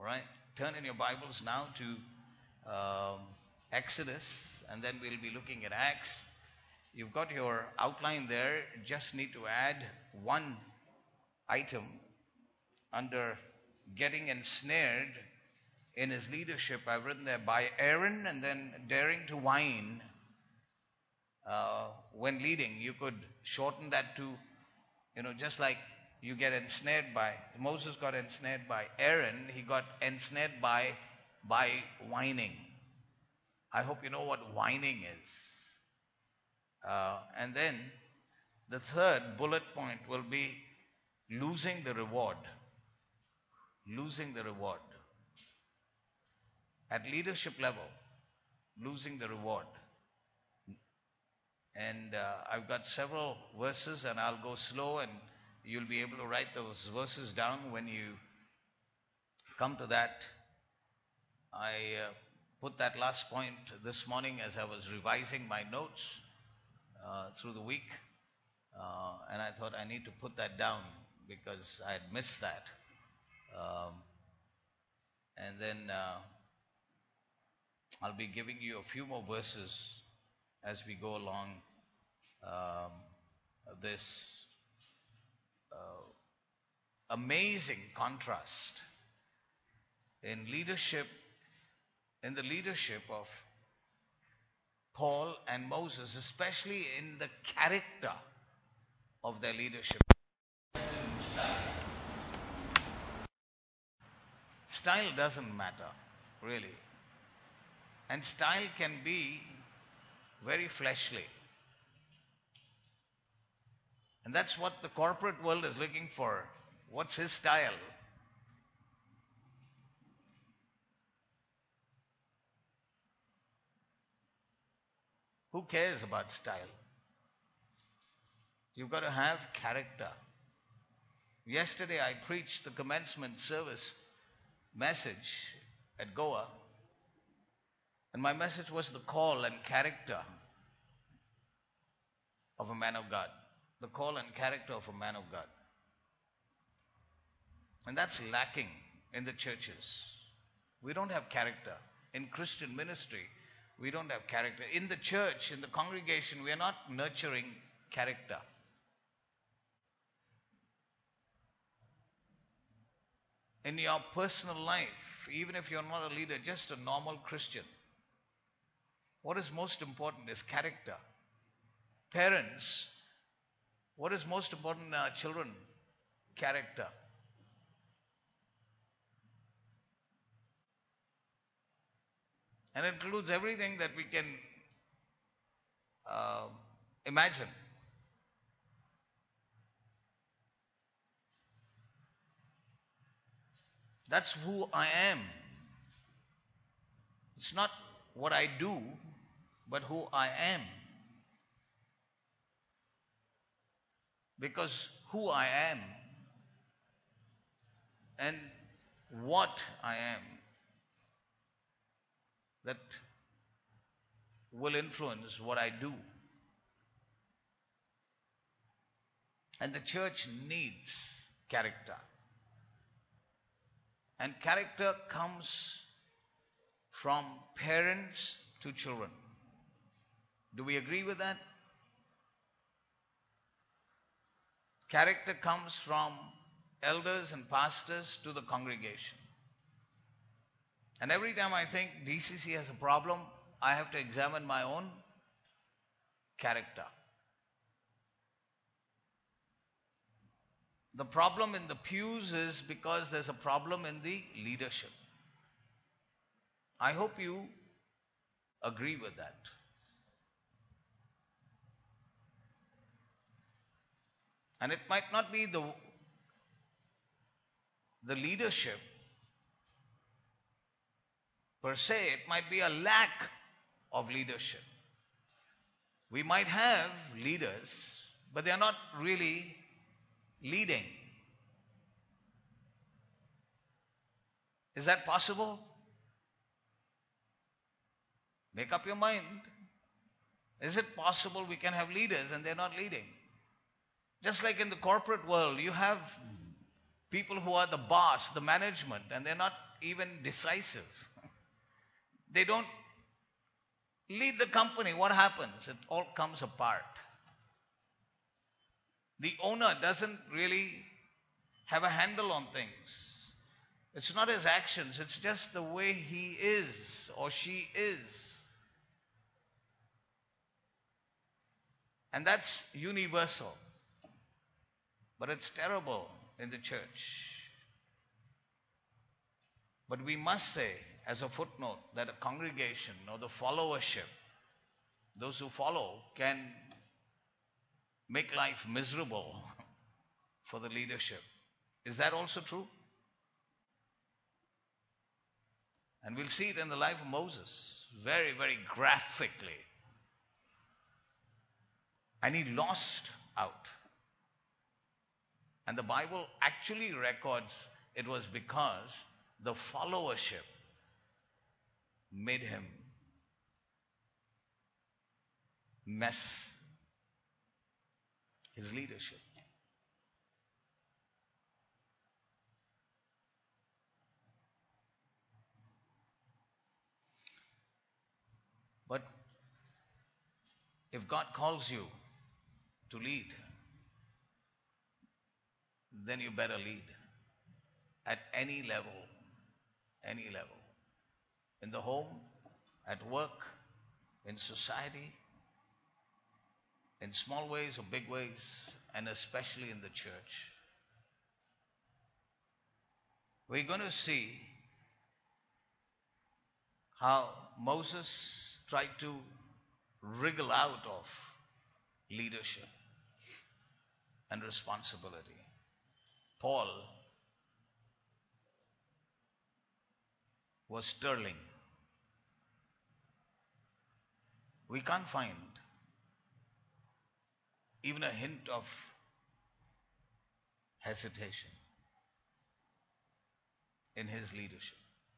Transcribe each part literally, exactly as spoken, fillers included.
right? Turn in your Bibles now to um, Exodus, and then we'll be looking at Acts. You've got your outline there. Just need to add one item under getting ensnared in his leadership. I've written there by Aaron, and then daring to whine uh, when leading. You could shorten that to, you know, just like you get ensnared by, Moses got ensnared by Aaron, he got ensnared by, by whining. I hope you know what whining is. Uh, and then the third bullet point will be losing the reward. Losing the reward. At leadership level, losing the reward. And uh, I've got several verses, and I'll go slow, and you'll be able to write those verses down when you come to that. I uh, put that last point this morning as I was revising my notes uh, through the week, uh, and I thought I need to put that down because I had missed that. Um, and then uh, I'll be giving you a few more verses as we go along um, this uh, amazing contrast in leadership, in the leadership of Paul and Moses, especially in the character of their leadership. Style doesn't matter, really. And style can be very fleshly. And that's what the corporate world is looking for. What's his style? Who cares about style? You've got to have character. Yesterday I preached the commencement service message at Goa, and my message was the call and character of a man of God. The call and character of a man of God. And that's lacking in the churches. We don't have character. In Christian ministry, we don't have character. In the church, in the congregation, we are not nurturing character. In your personal life, even if you're not a leader, just a normal Christian, what is most important is character. Parents, what is most important in our children? Character. And it includes everything that we can uh, imagine. That's who I am. It's not what I do, but who I am. Because who I am and what I am, that will influence what I do. And the church needs character. And character comes from parents to children. Do we agree with that? Character comes from elders and pastors to the congregation. And every time I think D C C has a problem, I have to examine my own character. The problem in the pews is because there's a problem in the leadership. I hope you agree with that. And it might not be the, the leadership per se, it might be a lack of leadership. We might have leaders, but they are not really leading. Is that possible? Make up your mind. Is it possible we can have leaders and they're not leading? Just like in the corporate world, you have People who are the boss, the management, and they're not even decisive. They don't lead the company. What happens? It all comes apart. The owner doesn't really have a handle on things. It's not his actions, it's just the way he is or she is. And that's universal. But it's terrible in the church. But we must say, as a footnote, that a congregation or the followership, those who follow, can make life miserable for the leadership. Is that also true? And we'll see it in the life of Moses very, very graphically. And he lost out. And the Bible actually records it was because the followership made him mess his leadership. But if God calls you to lead, then you better lead at any level, any level. In the home, at work, in society, in small ways or big ways, and especially in the church. We're going to see how Moses tried to wriggle out of leadership and responsibility. Paul was sterling. We can't find even a hint of hesitation in his leadership.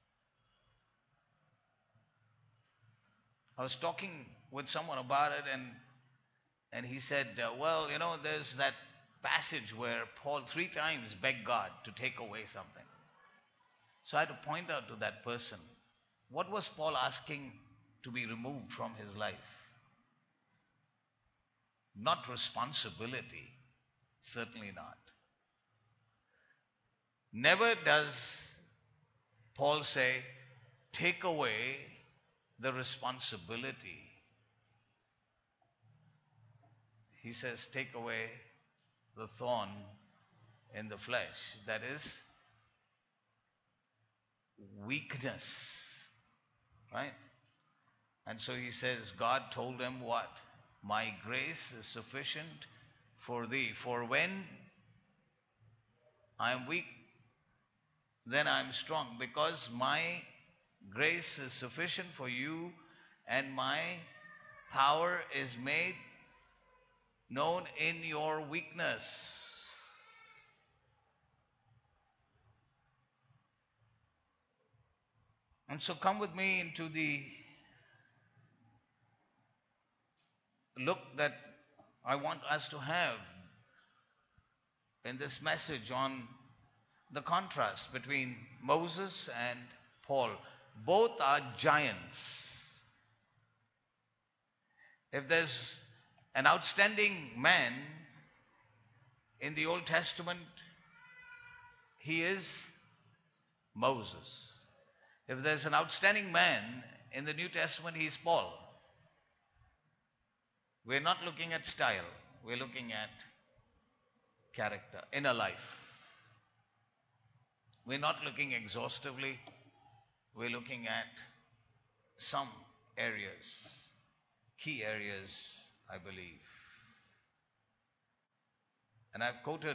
I was talking with someone about it, and and he said, uh, well, you know, there's that passage where Paul three times begged God to take away something. So I had to point out to that person, what was Paul asking to be removed from his life? Not responsibility, certainly not. Never does Paul say, take away the responsibility. He says, take away the thorn in the flesh. That is weakness. Right? And so he says, God told him what? My grace is sufficient for thee. For when I am weak, then I am strong. Because my grace is sufficient for you, and my power is made known in your weakness. And so come with me into the look that I want us to have in this message on the contrast between Moses and Paul. Both are giants. If there's an outstanding man in the Old Testament, he is Moses. If there's an outstanding man in the New Testament, he is Paul. We're not looking at style. We're looking at character, inner life. We're not looking exhaustively. We're looking at some areas, key areas, I believe. And I've quoted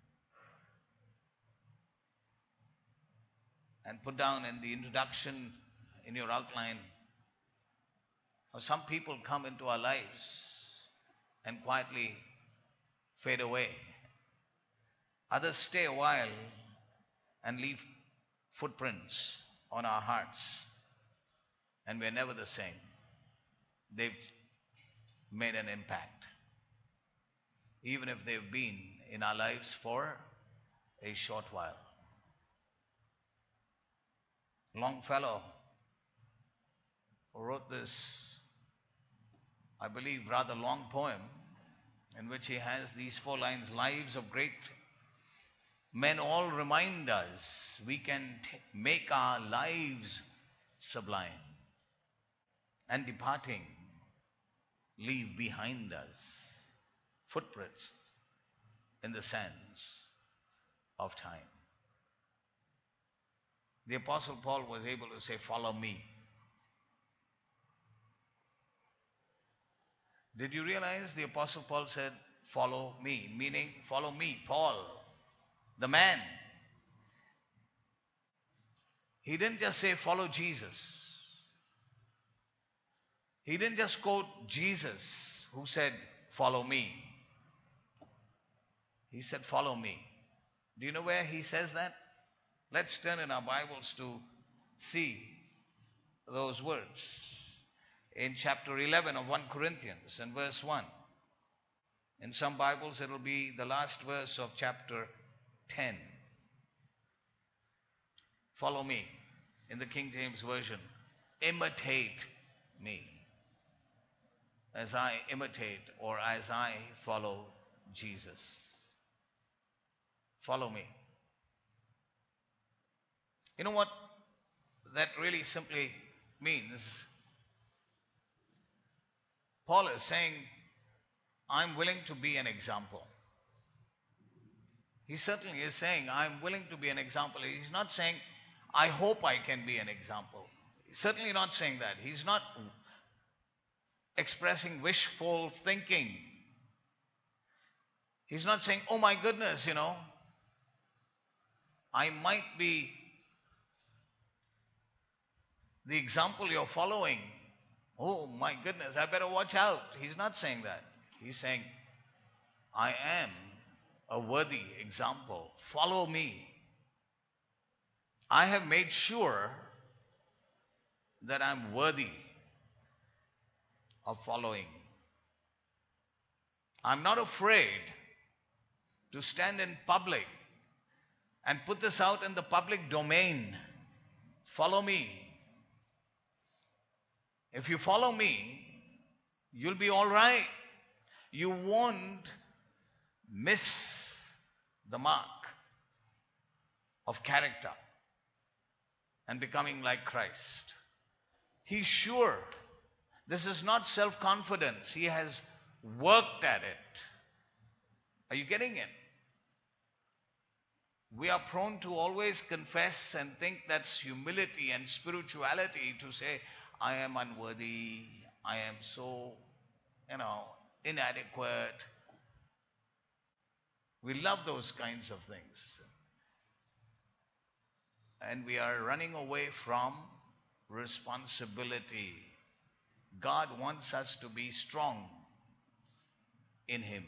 and put down in the introduction, in your outline, how some people come into our lives and quietly fade away. Others stay a while and leave footprints on our hearts, and we're never the same. They've made an impact, even if they've been in our lives for a short while. Longfellow, who wrote this, I believe, rather long poem, in which he has these four lines: lives of great men all remind us we can t- make our lives sublime, and departing leave behind us footprints in the sands of time. The Apostle Paul was able to say, follow me. Did you realize the Apostle Paul said, follow me, meaning follow me, Paul, the man. He didn't just say follow Jesus. He didn't just quote Jesus, who said follow me. He said follow me. Do you know where he says that? Let's turn in our Bibles to see those words. In chapter eleven of First Corinthians and verse one. In some Bibles it will be the last verse of chapter ten. Follow me. In the King James Version, imitate me as I imitate or as I follow Jesus. Follow me. You know what that really simply means? Paul is saying, I'm willing to be an example. He certainly is saying, I'm willing to be an example. He's not saying, I hope I can be an example. He's certainly not saying that. He's not expressing wishful thinking. He's not saying, oh my goodness, you know, I might be the example you're following. Oh my goodness, I better watch out. He's not saying that. He's saying, I am a worthy example. Follow me. I have made sure that I'm worthy of following. I'm not afraid to stand in public and put this out in the public domain. Follow me. If you follow me, you'll be all right. You won't miss the mark of character and becoming like Christ. He's sure. This is not self-confidence. He has worked at it. Are you getting it? We are prone to always confess and think that's humility and spirituality, to say, I am unworthy, I am so, you know, inadequate. We love those kinds of things. And we are running away from responsibility. God wants us to be strong in Him.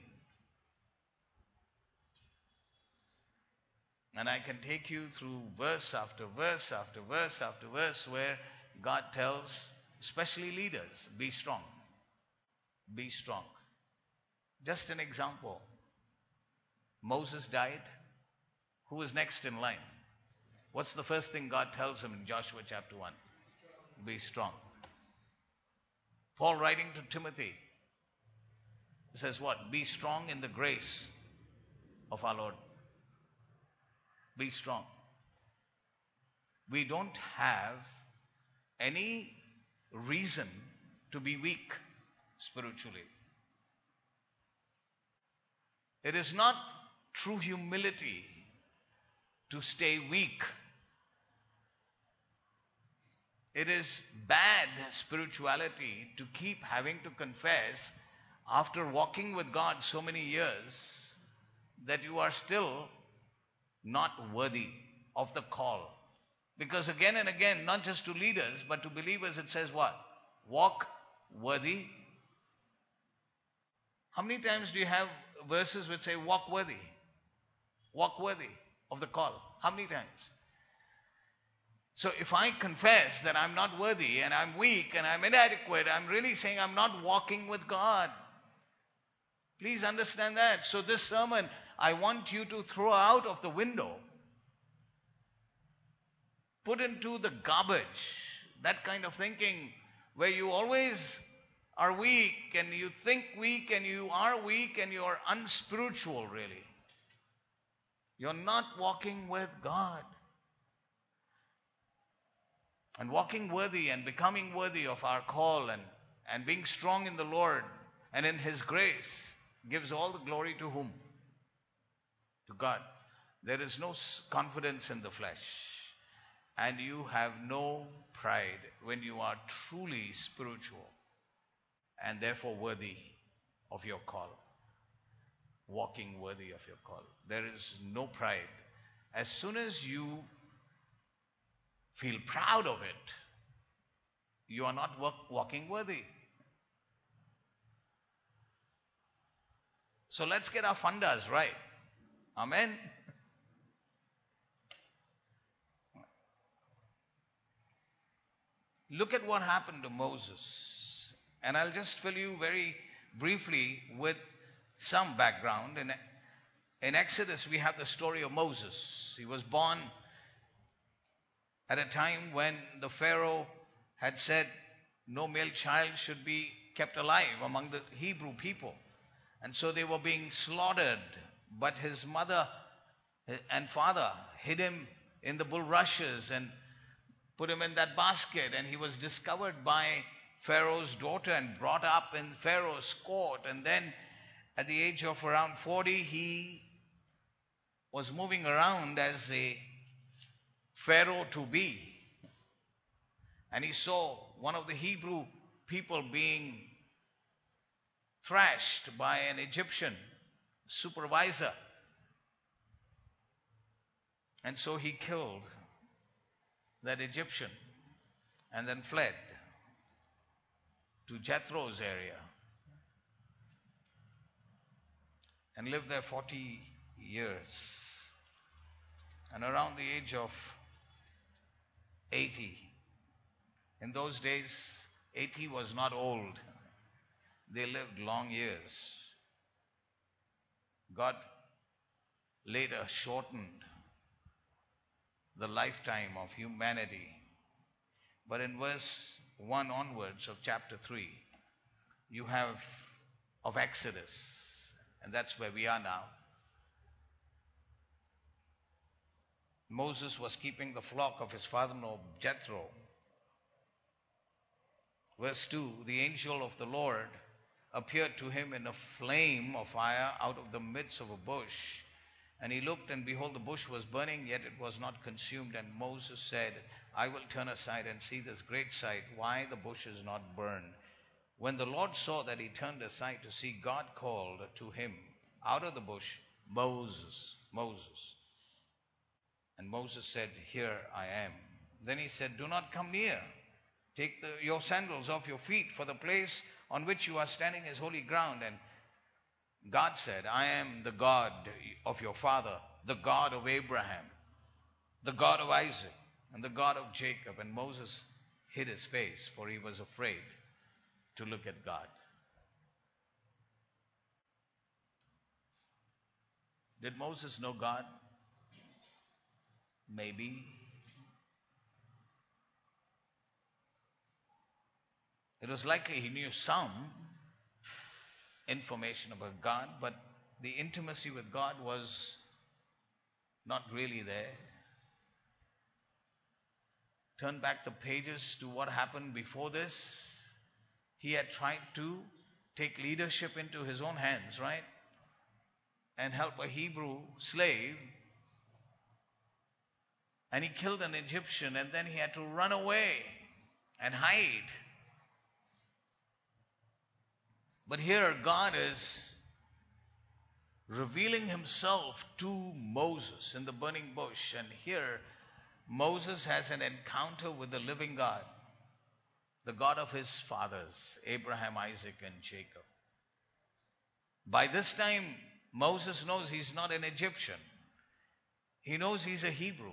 And I can take you through verse after verse after verse after verse where God tells, especially leaders, be strong. Be strong. Just an example. Moses died. Who was next in line? What's the first thing God tells him in Joshua chapter one? Be strong. Paul writing to Timothy says what? Be strong in the grace of our Lord. Be strong. We don't have any reason to be weak spiritually. It is not true humility to stay weak. It is bad spirituality to keep having to confess after walking with God so many years that you are still not worthy of the call. Because again and again, not just to leaders, but to believers, it says what? Walk worthy. How many times do you have verses which say walk worthy? Walk worthy of the call. How many times? So if I confess that I'm not worthy and I'm weak and I'm inadequate, I'm really saying I'm not walking with God. Please understand that. So this sermon, I want you to throw out of the window. Put into the garbage. That kind of thinking where you always are weak and you think weak and you are weak and you are unspiritual really. You're not walking with God. And walking worthy and becoming worthy of our call and, and being strong in the Lord and in His grace gives all the glory to whom? To God. There is no confidence in the flesh. And you have no pride when you are truly spiritual and therefore worthy of your call. Walking worthy of your call. There is no pride. As soon as you feel proud of it, you are not work, walking worthy. So let's get our fundas right. Amen. Look at what happened to Moses. And I'll just fill you very briefly with some background. In, in Exodus, we have the story of Moses. He was born at a time when the Pharaoh had said no male child should be kept alive among the Hebrew people. And so they were being slaughtered. But his mother and father hid him in the bulrushes and put him in that basket. And he was discovered by Pharaoh's daughter and brought up in Pharaoh's court. And then at the age of around forty, he was moving around as a Pharaoh to be. And he saw one of the Hebrew people being thrashed by an Egyptian supervisor. And so he killed that Egyptian and then fled to Jethro's area and lived there forty years. And around the age of eighty, in those days, eighty was not old. They lived long years. God later shortened the lifetime of humanity. But in verse one onwards of chapter three, you have of Exodus, and that's where we are now. Moses was keeping the flock of his father-in-law Jethro. Verse two, the angel of the Lord appeared to him in a flame of fire out of the midst of a bush. And he looked, and behold, the bush was burning, yet it was not consumed. And Moses said, I will turn aside and see this great sight, why the bush is not burned. When the Lord saw that he turned aside to see, God called to him out of the bush, Moses, Moses. And Moses said, Here I am. Then he said, Do not come near. Take the, your sandals off your feet, for the place on which you are standing is holy ground. And God said, I am the God of your father, the God of Abraham, the God of Isaac, and the God of Jacob. And Moses hid his face, for he was afraid to look at God. Did Moses know God? Maybe. It was likely he knew some information about God, but the intimacy with God was not really there. Turn back the pages to what happened before this. He had tried to take leadership into his own hands, right? And help a Hebrew slave. And he killed an Egyptian, and then he had to run away and hide. But here God is revealing himself to Moses in the burning bush. And here Moses has an encounter with the living God, the God of his fathers, Abraham, Isaac, and Jacob. By this time, Moses knows he's not an Egyptian. He knows he's a Hebrew.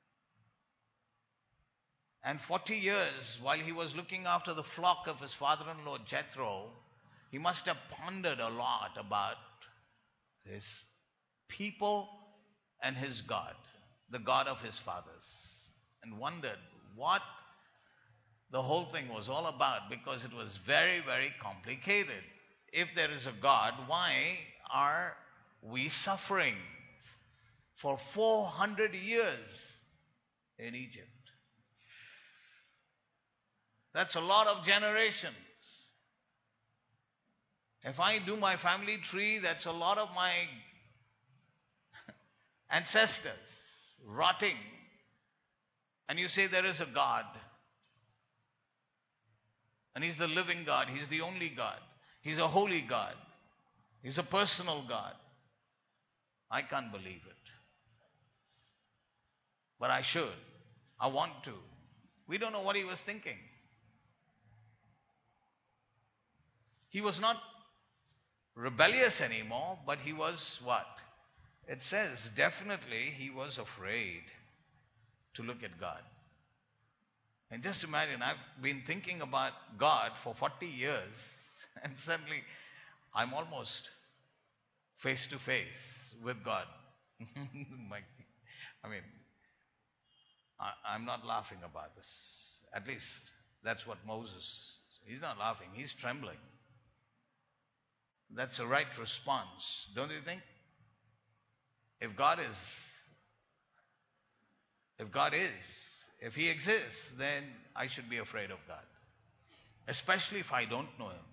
And forty years, while he was looking after the flock of his father-in-law Jethro, he must have pondered a lot about his people and his God, the God of his fathers, and wondered what the whole thing was all about, because it was very, very complicated. If there is a God, why are we suffering for four hundred years in Egypt? That's a lot of generations. If I do my family tree, that's a lot of my ancestors rotting. And you say there is a God. And he's the living God. He's the only God. He's a holy God. He's a personal God. I can't believe it. But I should. I want to. We don't know what he was thinking. He was not rebellious anymore, but he was what? It says definitely he was afraid to look at God. And just imagine, I've been thinking about God for forty years, and suddenly I'm almost face to face with God. My, I mean, I, I'm not laughing about this. At least that's what Moses, he's not laughing, he's trembling. That's the right response, don't you think? If God is, if God is, if he exists, then I should be afraid of God. Especially if I don't know him.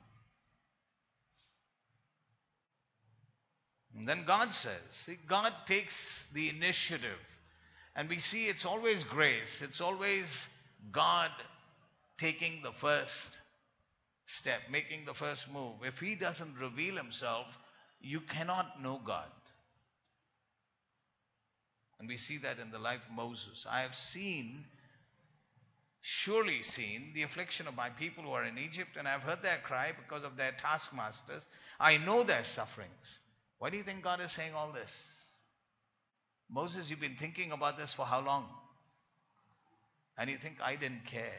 And then God says, see, God takes the initiative. And we see it's always grace. It's always God taking the first step, making the first move. If he doesn't reveal himself, you cannot know God. And we see that in the life of Moses. I have seen, surely seen, the affliction of my people who are in Egypt, and I've heard their cry because of their taskmasters. I know their sufferings. Why do you think God is saying all this? Moses, you've been thinking about this for how long? And you think, I didn't care.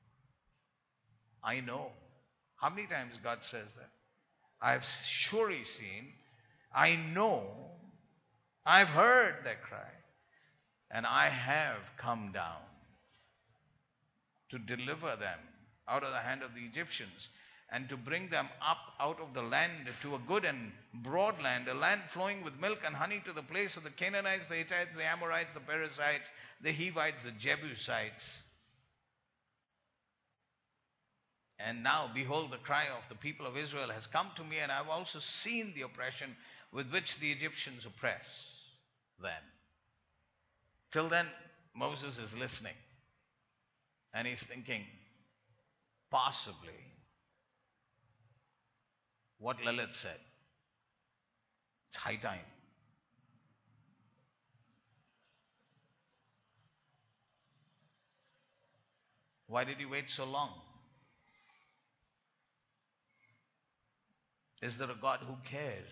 I know. How many times God says that? I have surely seen, I know, I've heard their cry, and I have come down to deliver them out of the hand of the Egyptians, and to bring them up out of the land to a good and broad land, a land flowing with milk and honey, to the place of the Canaanites, the Hittites, the Amorites, the Perizzites, the Hivites, the Jebusites. And now, behold, the cry of the people of Israel has come to me, and I have also seen the oppression with which the Egyptians oppress them. Till then, Moses is listening. And he's thinking, possibly, what Lilith said. It's high time. Why did he wait so long? Is there a God who cares?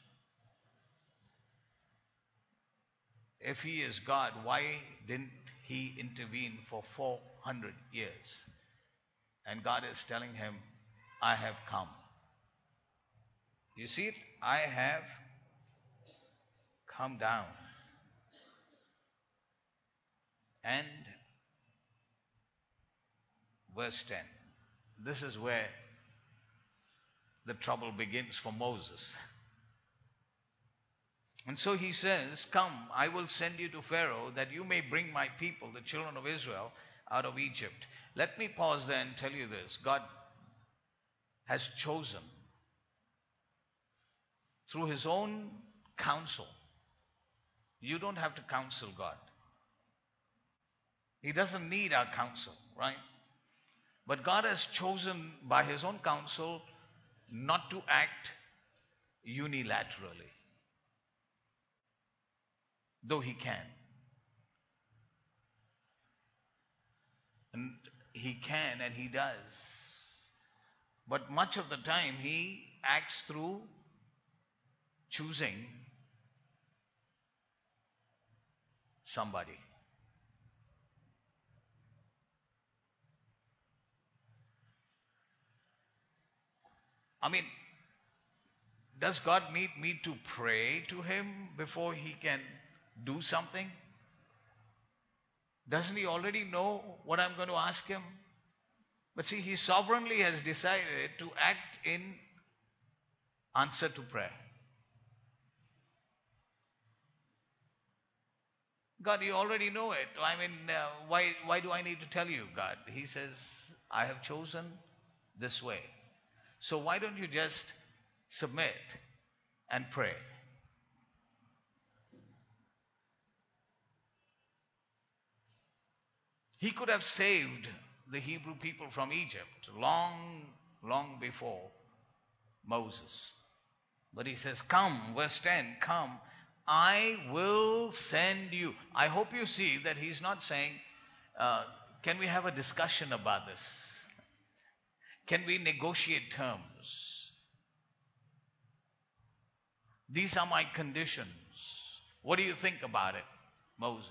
If he is God, why didn't he intervene for four hundred years? And God is telling him, I have come. You see it? I have come down. And verse ten. This is where the trouble begins for Moses. And so he says, come, I will send you to Pharaoh, that you may bring my people, the children of Israel, out of Egypt. Let me pause there and tell you this. God has chosen, through his own counsel. You don't have to counsel God. He doesn't need our counsel, right? But God has chosen by his own counsel not to act unilaterally, though he can. And he can and he does. But much of the time he acts through choosing somebody. I mean, Does God need me to pray to him before he can do something? Doesn't he already know what I'm going to ask him? But see, he sovereignly has decided to act in answer to prayer. God, you already know it. I mean, uh, why, why do I need to tell you, God? He says, I have chosen this way. So why don't you just submit and pray? He could have saved the Hebrew people from Egypt long, long before Moses. But he says, come, verse ten, come, I will send you. I hope you see that he's not saying, uh, can we have a discussion about this? Can we negotiate terms? These are my conditions. What do you think about it, Moses?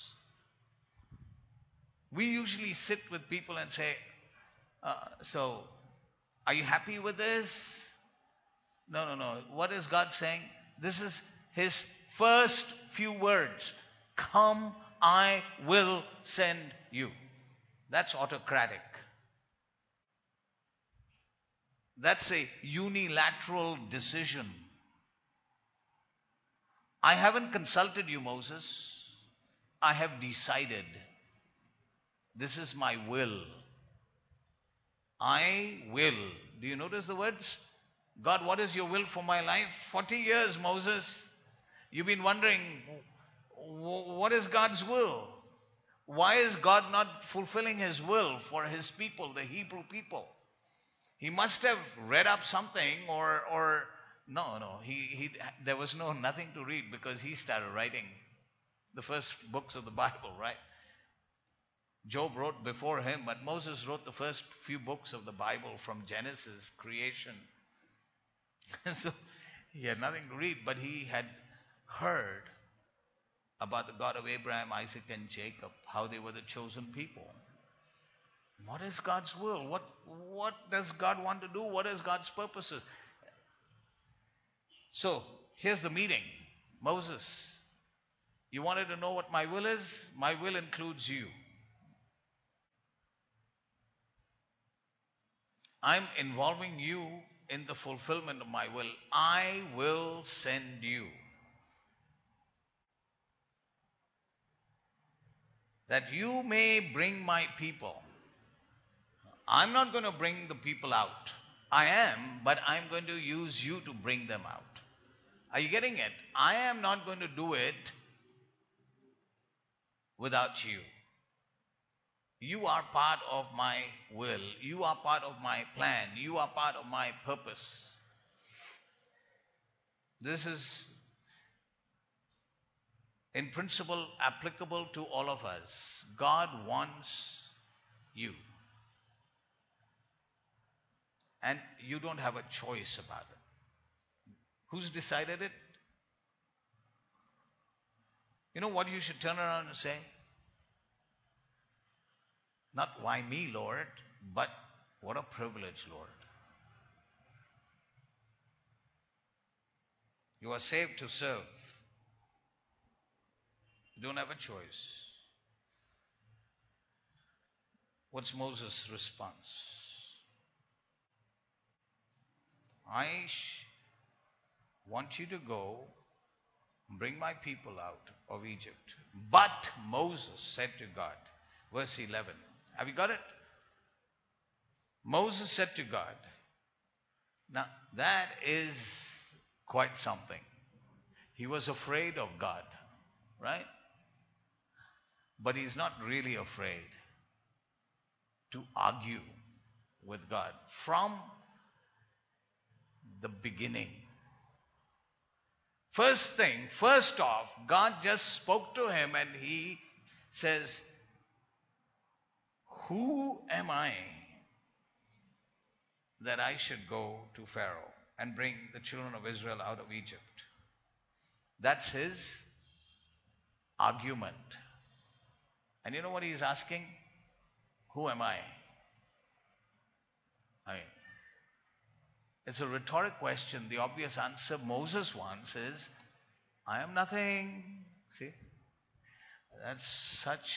We usually sit with people and say, uh, so, are you happy with this? No, no, no. What is God saying? This is his first few words. Come, I will send you. That's autocratic. That's a unilateral decision. I haven't consulted you, Moses. I have decided. This is my will. I will. Do you notice the words? God, what is your will for my life? forty years, Moses. You've been wondering, what is God's will? Why is God not fulfilling his will for his people, the Hebrew people? He must have read up something or, or no, no. He, he, there was no nothing to read because he started writing the first books of the Bible, right? Job wrote before him, but Moses wrote the first few books of the Bible from Genesis, creation. So he had nothing to read, but he had heard about the God of Abraham, Isaac, and Jacob, how they were the chosen people. What is God's will? What, what does God want to do? What is God's purposes? So here's the meeting. Moses, you wanted to know what my will is? My will includes you. I'm involving you in the fulfillment of my will. I will send you. That you may bring my people. I'm not going to bring the people out. I am, but I'm going to use you to bring them out. Are you getting it? I am not going to do it without you. You are part of my will. You are part of my plan. You are part of my purpose. This is, in principle, applicable to all of us. God wants you. And you don't have a choice about it. Who's decided it? You know what you should turn around and say? Not why me, Lord, but what a privilege, Lord. You are saved to serve. You don't have a choice. What's Moses' response? I sh- want you to go and bring my people out of Egypt. But Moses said to God, verse eleven. Have you got it? Moses said to God. Now, that is quite something. He was afraid of God, right? But he's not really afraid to argue with God from the beginning. First thing, first off, God just spoke to him and he says, who am I that I should go to Pharaoh and bring the children of Israel out of Egypt? That's his argument. And you know what he's asking? Who am I? I It's a rhetoric question. The obvious answer Moses wants is, I am nothing. See? That's such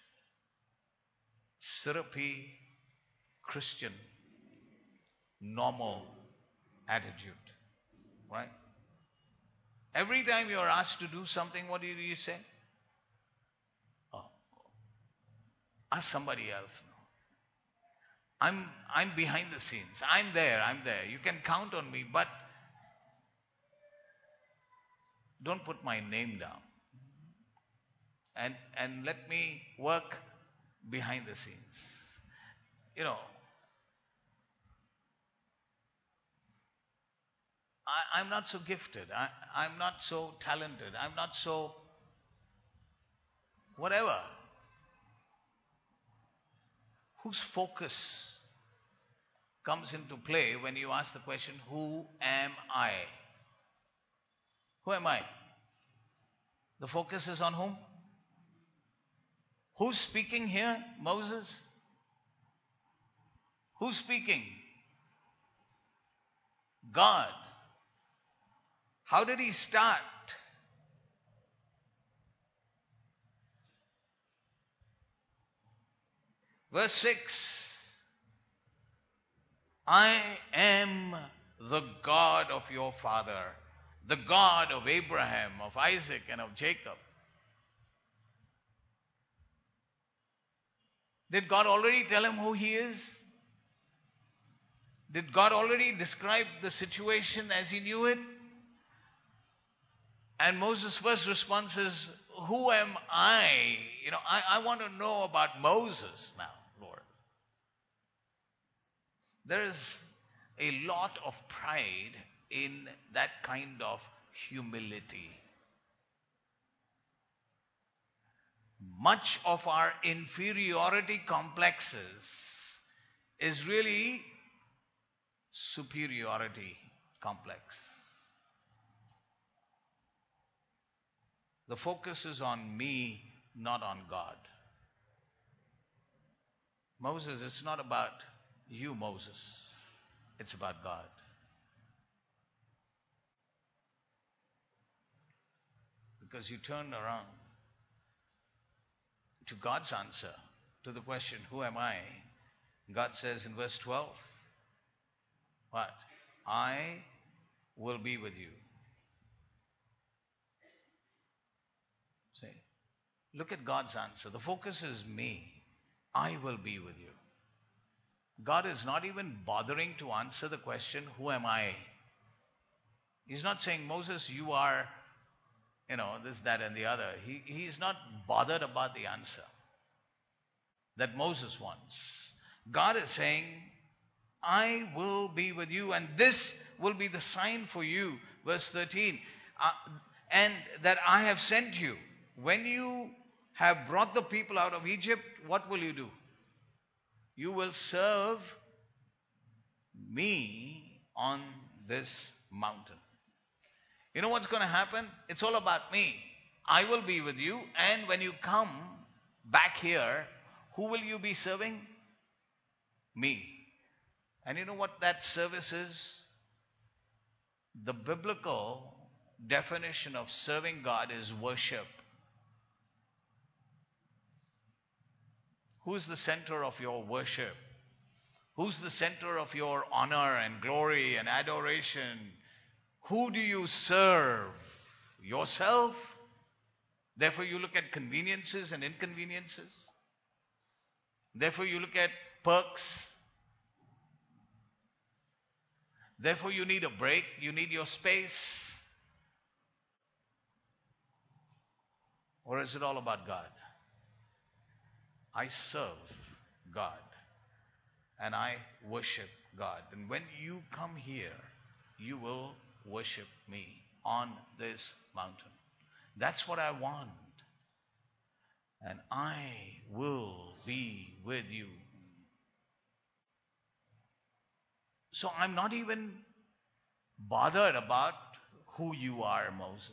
syrupy Christian normal attitude. Right? Every time you are asked to do something, what do you say? Oh, ask somebody else. I'm, I'm behind the scenes. I'm there, I'm there. You can count on me, but don't put my name down. And, and let me work behind the scenes. You know, I, I'm not so gifted. I, I'm not so talented. I'm not so whatever. Whose focus comes into play when you ask the question, who am I? Who am I? The focus is on whom? Who's speaking here? Moses? Who's speaking? God. How did he start? Verse six. I am the God of your father, the God of Abraham, of Isaac, and of Jacob. Did God already tell him who he is? Did God already describe the situation as he knew it? And Moses' first response is, who am I? You know, I, I want to know about Moses now, Lord. There is a lot of pride in that kind of humility. Much of our inferiority complexes is really superiority complex. The focus is on me, not on God. Moses, it's not about you, Moses. It's about God. Because you turn around to God's answer to the question, who am I? God says in verse twelve, what? I will be with you. See? Look at God's answer. The focus is me. I will be with you. God is not even bothering to answer the question, who am I? He's not saying, Moses, you are, you know, this, that, and the other. He, he's not bothered about the answer that Moses wants. God is saying, I will be with you, and this will be the sign for you. Verse thirteen, uh, and that I have sent you. When you have brought the people out of Egypt, what will you do? You will serve me on this mountain. You know what's going to happen? It's all about me. I will be with you, and when you come back here, who will you be serving? Me. And you know what that service is? The biblical definition of serving God is worship. Who's the center of your worship? Who's the center of your honor and glory and adoration? Who do you serve? Yourself? Therefore you look at conveniences and inconveniences. Therefore you look at perks. Therefore you need a break. You need your space. Or is it all about God? I serve God and I worship God. And when you come here, you will worship me on this mountain. That's what I want. And I will be with you. So I'm not even bothered about who you are, Moses.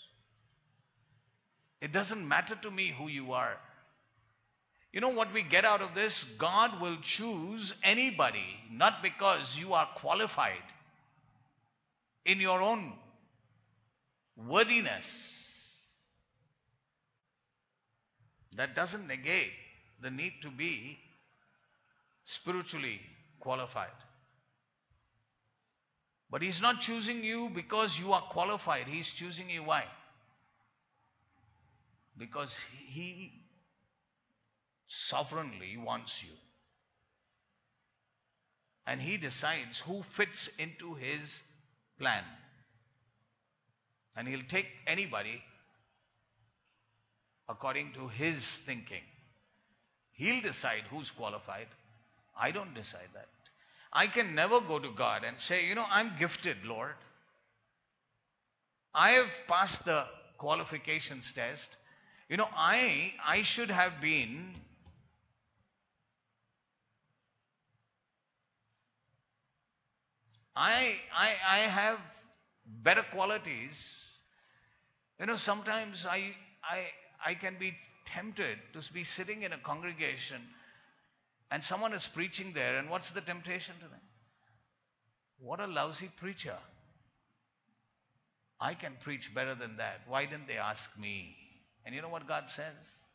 It doesn't matter to me who you are. You know what we get out of this? God will choose anybody, not because you are qualified, in your own worthiness. That doesn't negate the need to be spiritually qualified. But He's not choosing you because you are qualified. He's choosing you why? Because He sovereignly wants you. And He decides who fits into His plan. And He'll take anybody according to His thinking. He'll decide who's qualified. I don't decide that. I can never go to God and say, you know, I'm gifted, Lord. I have passed the qualifications test. You know, I I should have been I I I have better qualities. You know, sometimes I I I can be tempted to be sitting in a congregation and someone is preaching there, and what's the temptation to them? What a lousy preacher. I can preach better than that. Why didn't they ask me? And you know what God says?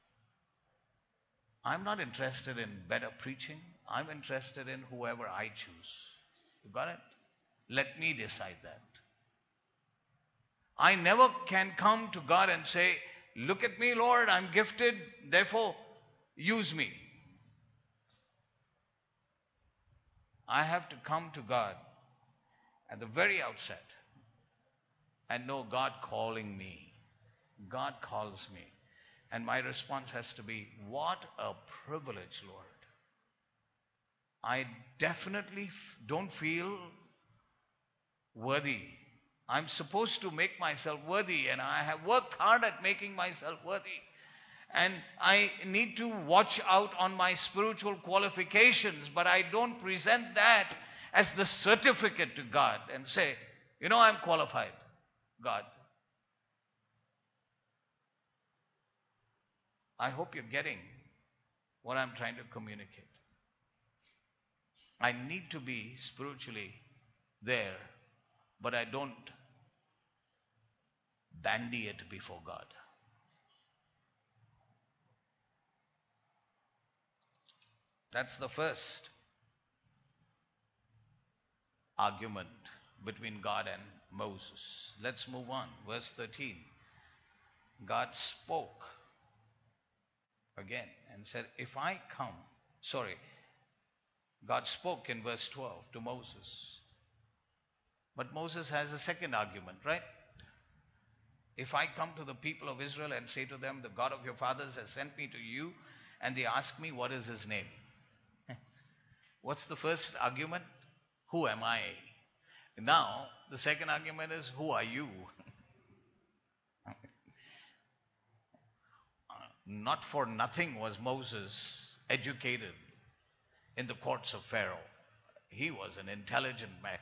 I'm not interested in better preaching. I'm interested in whoever I choose. You got it? Let me decide that. I never can come to God and say, look at me, Lord, I'm gifted, therefore use me. I have to come to God at the very outset and know God calling me. God calls me. And my response has to be, what a privilege, Lord. I definitely f- don't feel worthy. I'm supposed to make myself worthy, and I have worked hard at making myself worthy. And I need to watch out on my spiritual qualifications, but I don't present that as the certificate to God and say, you know, I'm qualified, God. I hope you're getting what I'm trying to communicate. I need to be spiritually there, but I don't bandy it before God. That's the first argument between God and Moses. Let's move on. Verse thirteen. God spoke again and said, if I come, sorry, God spoke in verse twelve to Moses. But Moses has a second argument, right? If I come to the people of Israel and say to them, the God of your fathers has sent me to you, and they ask me, what is his name? What's the first argument? Who am I? Now, the second argument is, who are you? Not for nothing was Moses educated in the courts of Pharaoh. He was an intelligent man.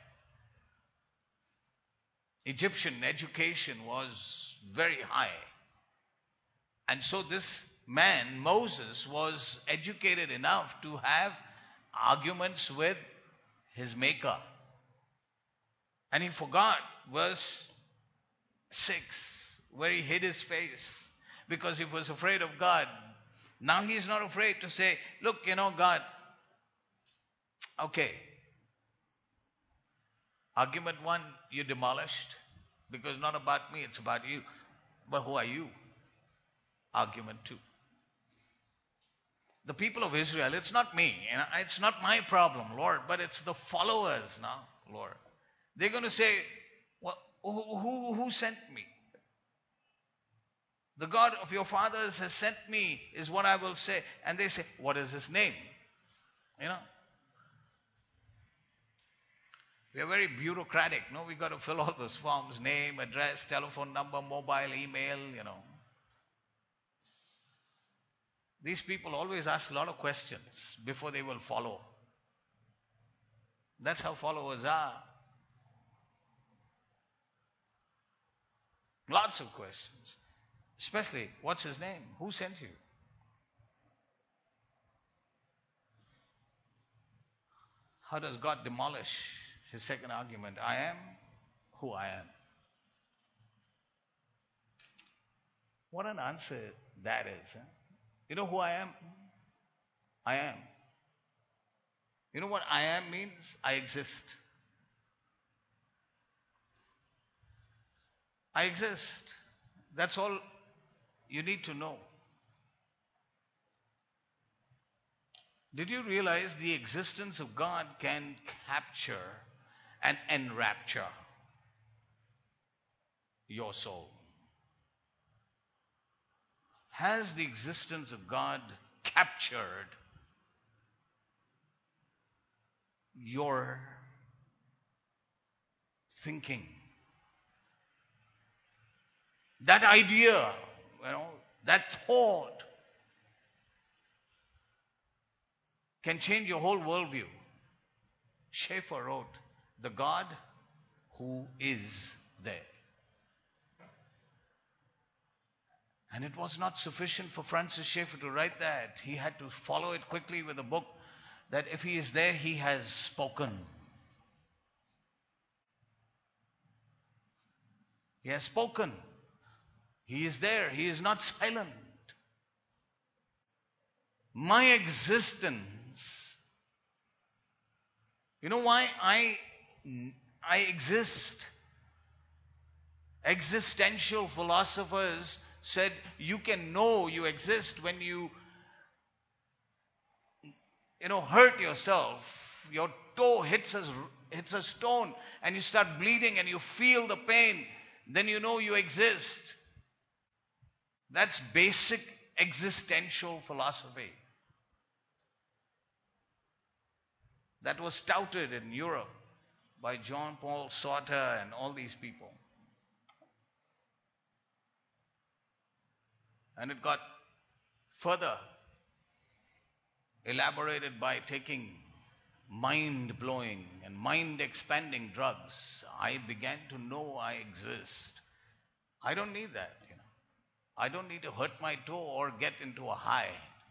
Egyptian education was very high. And so this man, Moses, was educated enough to have arguments with his maker. And he forgot verse six, where he hid his face because he was afraid of God. Now he's not afraid to say, look, you know, God, okay. Argument one, you demolished because not about me, it's about you. But who are you? Argument two. The people of Israel, it's not me, it's not my problem, Lord, but it's the followers now, Lord. They're going to say, well, who, who, who sent me? The God of your fathers has sent me, is what I will say. And they say, what is his name? You know? We are very bureaucratic, no? We've got to fill all those forms, name, address, telephone number, mobile, email, you know. These people always ask a lot of questions before they will follow. That's how followers are. Lots of questions. Especially, what's his name? Who sent you? How does God demolish his second argument? I am who I am. What an answer that is. Huh? You know who I am? I am. You know what I am means? I exist. I exist. That's all you need to know. Did you realize the existence of God can capture and enrapture your soul? Has the existence of God captured your thinking? That idea, you know, that thought can change your whole worldview. Schaeffer wrote, "The God who is there." And it was not sufficient for Francis Schaeffer to write that. He had to follow it quickly with a book that if he is there, he has spoken. He has spoken. He is there. He is not silent. My existence. You know why I, I exist? Existential philosophers said you can know you exist when you, you know, hurt yourself. Your toe hits a, hits a stone and you start bleeding and you feel the pain. Then you know you exist. That's basic existential philosophy. That was touted in Europe by John Paul Sartre and all these people. And it got further elaborated by taking mind-blowing and mind-expanding drugs. I began to know I exist. I don't need that, you know. I don't need to hurt my toe or get into a high.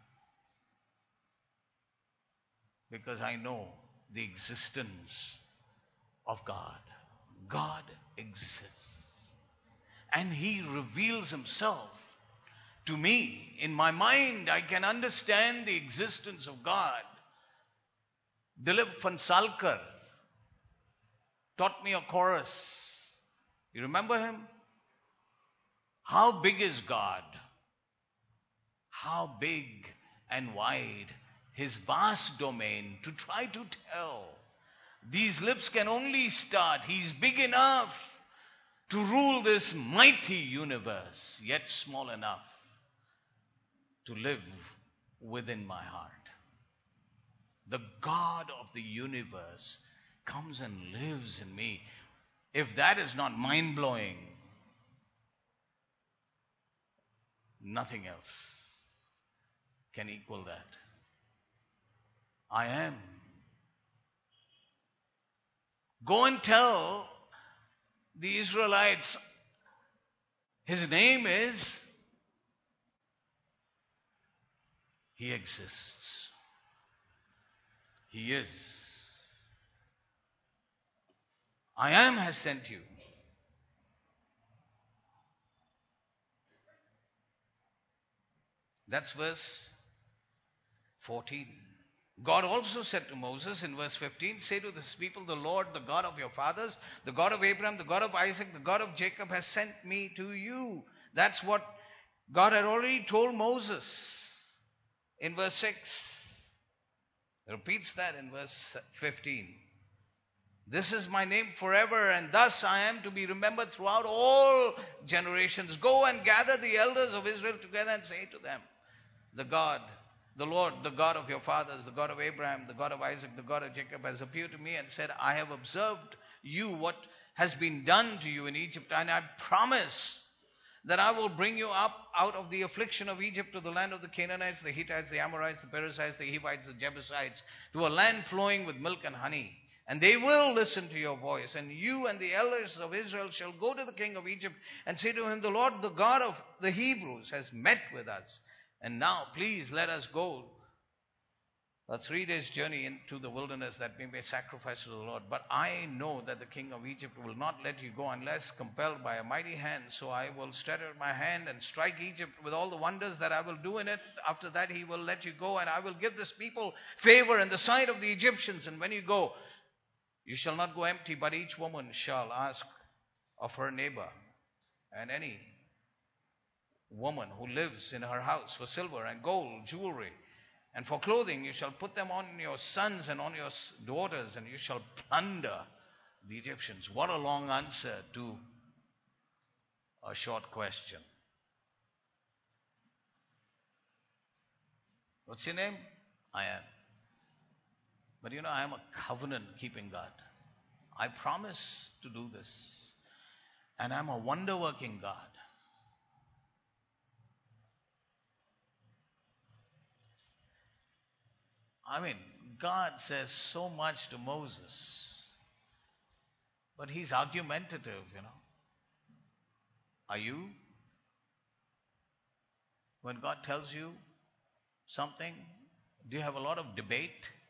Because I know the existence of God. God exists. And He reveals Himself to me. In my mind, I can understand the existence of God. Dilip Phansalkar taught me a chorus. You remember him? How big is God? How big and wide His vast domain to try to tell. These lips can only start. He's big enough to rule this mighty universe, yet small enough to live within my heart. The God of the universe comes and lives in me. If that is not mind-blowing, nothing else can equal that. I am. Go and tell the Israelites, His name is, He exists. He is. I am has sent you. That's verse fourteen. God also said to Moses in verse fifteen, say to this people, the Lord, the God of your fathers, the God of Abraham, the God of Isaac, the God of Jacob has sent me to you. That's what God had already told Moses in verse six. Repeats that in verse fifteen. This is my name forever, and thus I am to be remembered throughout all generations. Go and gather the elders of Israel together and say to them, the God, the Lord, the God of your fathers, the God of Abraham, the God of Isaac, the God of Jacob has appeared to me and said, I have observed you what has been done to you in Egypt, and I promise that I will bring you up out of the affliction of Egypt to the land of the Canaanites, the Hittites, the Amorites, the Perizzites, the Hivites, the Jebusites, to a land flowing with milk and honey. And they will listen to your voice. And you and the elders of Israel shall go to the king of Egypt and say to him, the Lord, the God of the Hebrews, has met with us. And now, please, let us go A three days journey into the wilderness that we may sacrifice to the Lord. But I know that the king of Egypt will not let you go unless compelled by a mighty hand. So I will stretch out my hand and strike Egypt with all the wonders that I will do in it. After that he will let you go, and I will give this people favor in the sight of the Egyptians. And when you go, you shall not go empty, but each woman shall ask of her neighbor and any woman who lives in her house for silver and gold, jewelry, and for clothing. You shall put them on your sons and on your daughters, and you shall plunder the Egyptians. What a long answer to a short question. What's your name? I am. But you know, I am a covenant-keeping God. I promise to do this. And I'm a wonder-working God. I mean, God says so much to Moses. But he's argumentative, you know. Are you? When God tells you something, do you have a lot of debate?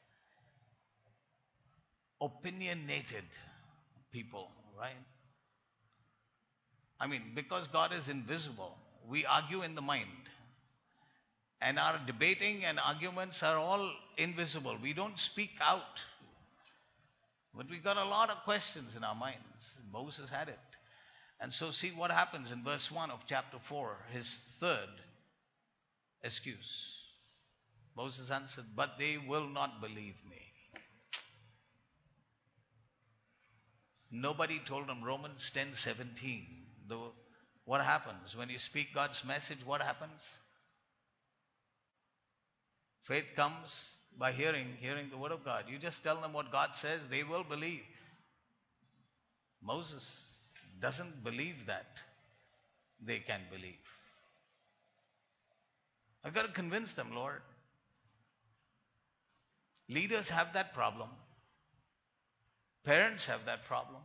Opinionated people, right? I mean, because God is invisible, we argue in the mind. And our debating and arguments are all invisible. We don't speak out. But we got a lot of questions in our minds. Moses had it. And so see what happens in verse one of chapter four, his third excuse. Moses answered, but they will not believe me. Nobody told him. Romans ten seventeen. The, what happens when you speak God's message? What happens? Faith comes by hearing, hearing the word of God. You just tell them what God says, they will believe. Moses doesn't believe that they can believe. I've got to convince them, Lord. Leaders have that problem. Parents have that problem.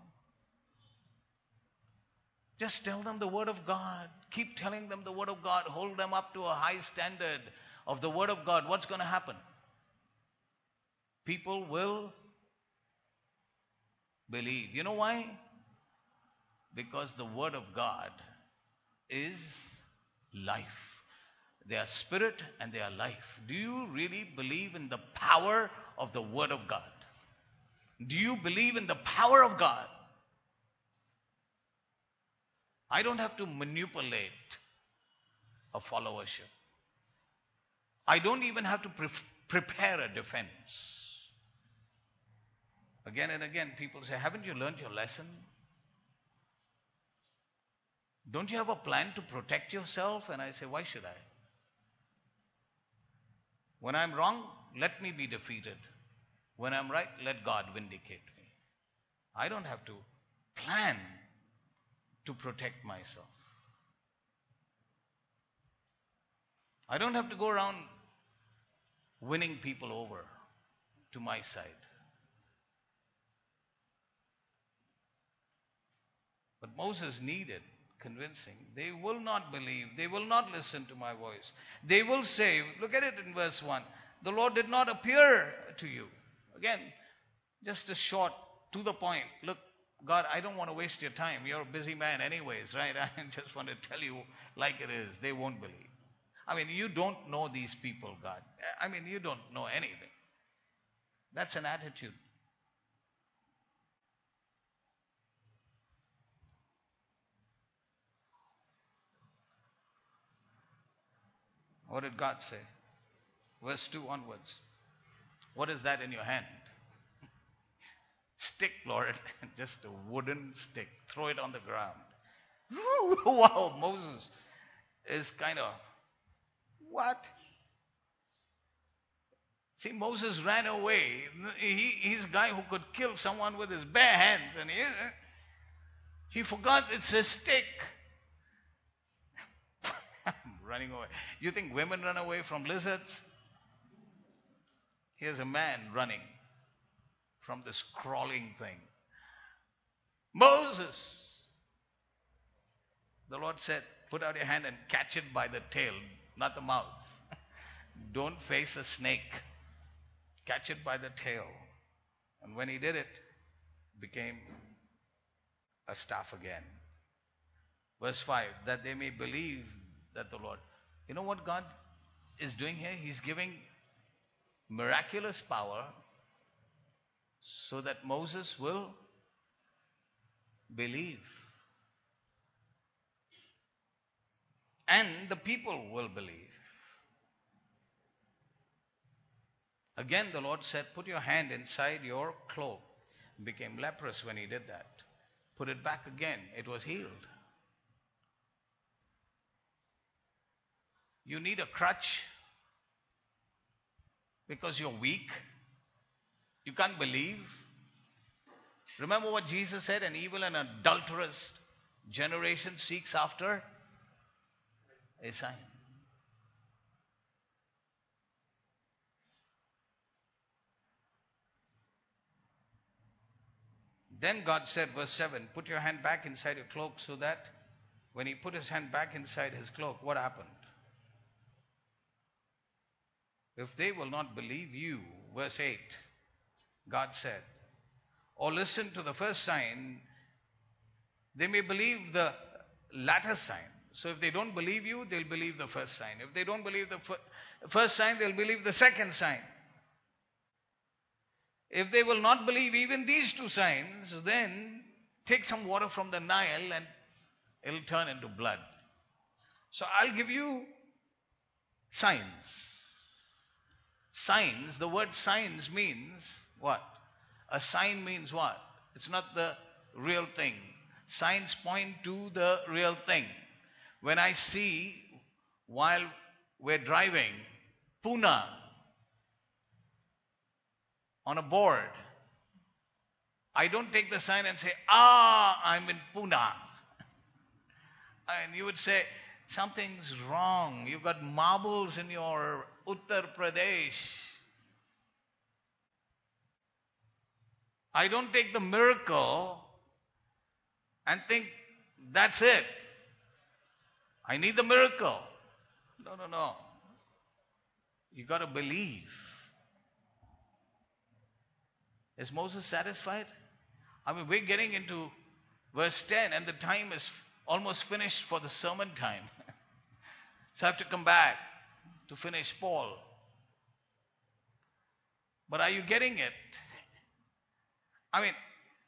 Just tell them the word of God. Keep telling them the word of God. Hold them up to a high standard of the word of God. What's going to happen? People will believe. You know why? Because the word of God is life. They are spirit and they are life. Do you really believe in the power of the word of God? Do you believe in the power of God? I don't have to manipulate a followership. I don't even have to pre- prepare a defense. Again and again, people say, haven't you learned your lesson? Don't you have a plan to protect yourself? And I say, why should I? When I'm wrong, let me be defeated. When I'm right, let God vindicate me. I don't have to plan to protect myself. I don't have to go around winning people over to my side. But Moses needed convincing. They will not believe. They will not listen to my voice. They will say, look at it in verse one, the Lord did not appear to you. Again, just a short, to the point. Look, God, I don't want to waste your time. You're a busy man anyways, right? I just want to tell you like it is. They won't believe. I mean, you don't know these people, God. I mean, you don't know anything. That's an attitude. What did God say? Verse two onwards. What is that in your hand? Stick, Lord. Just a wooden stick. Throw it on the ground. Wow, Moses is kind of, what? See, Moses ran away. He, he's a guy who could kill someone with his bare hands. And he, he forgot it's a stick. Running away. You think women run away from lizards? Here's a man running from this crawling thing. Moses! The Lord said, put out your hand and catch it by the tail, not the mouth. Don't face a snake. catch it by the tail. And when he did it, it became a staff again. Verse five, that they may believe that the Lord. You know what God is doing here? He's giving miraculous power so that Moses will believe. And the people will believe. Again, the Lord said, put your hand inside your cloak. He became leprous when he did that. Put it back again. It was healed. You need a crutch because you're weak. You can't believe. Remember what Jesus said? An evil and adulterous generation seeks after a sign. Then God said, verse seven, put your hand back inside your cloak, so that when he put his hand back inside his cloak, what happened? If they will not believe you, verse eight, God said, or listen to the first sign, they may believe the latter sign. So if they don't believe you, they'll believe the first sign. If they don't believe the fir- first sign, they'll believe the second sign. If they will not believe even these two signs, then take some water from the Nile and it'll turn into blood. So I'll give you signs. Signs, the word signs means what? A sign means what? It's not the real thing. Signs point to the real thing. When I see, while we're driving, Pune on a board, I don't take the sign and say, ah, I'm in Pune. And you would say, something's wrong. You've got marbles in your Uttar Pradesh. I don't take the miracle and think, that's it. I need the miracle. No, no, no. You got to believe. Is Moses satisfied? I mean, we're getting into verse ten and the time is almost finished for the sermon time. So I have to come back to finish Paul. But are you getting it? I mean,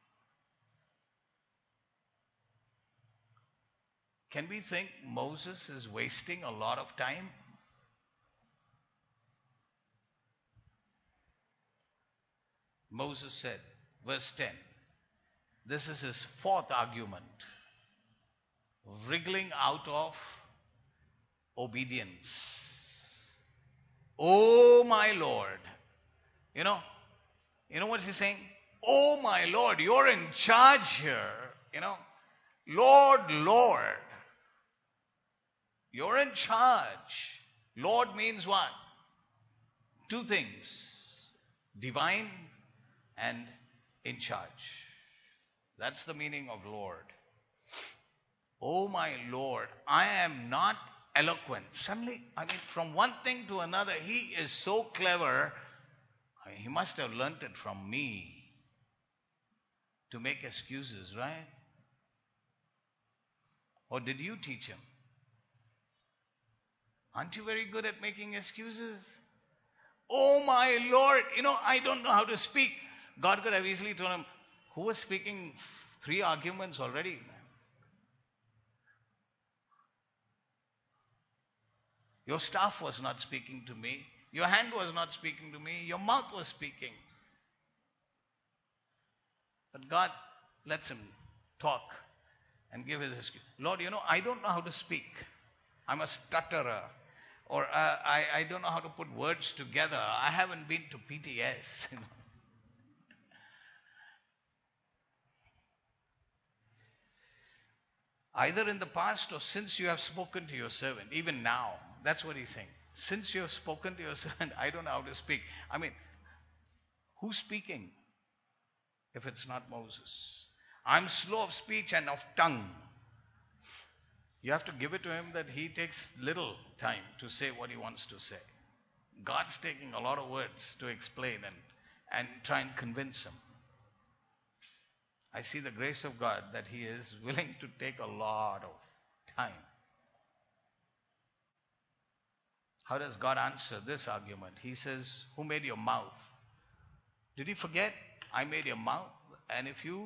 can we think Moses is wasting a lot of time? Moses said, verse ten, this is his fourth argument, wriggling out of obedience. Oh my Lord. You know, you know what he's saying? Oh my Lord, you're in charge here. You know, Lord, Lord. You're in charge. Lord means what? Two things. Divine and in charge. That's the meaning of Lord. Oh my Lord, I am not eloquent. Suddenly, I mean, from one thing to another, he is so clever. I mean, he must have learnt it from me to make excuses, right? Or did you teach him? Aren't you very good at making excuses? Oh my Lord, you know, I don't know how to speak. God could have easily told him, who was speaking three arguments already? Your staff was not speaking to me. Your hand was not speaking to me. Your mouth was speaking. But God lets him talk and give his excuse. Lord, you know, I don't know how to speak. I'm a stutterer. Or uh, I, I don't know how to put words together. I haven't been to P T S. You know. Either in the past or since you have spoken to your servant, even now. That's what he's saying. Since you have spoken to your servant, I don't know how to speak. I mean, who's speaking if it's not Moses? I'm slow of speech and of tongue. You have to give it to him that he takes little time to say what he wants to say. God's taking a lot of words to explain and, and try and convince him. I see the grace of God that he is willing to take a lot of time. How does God answer this argument? He says, who made your mouth? Did you forget? I made your mouth. And if you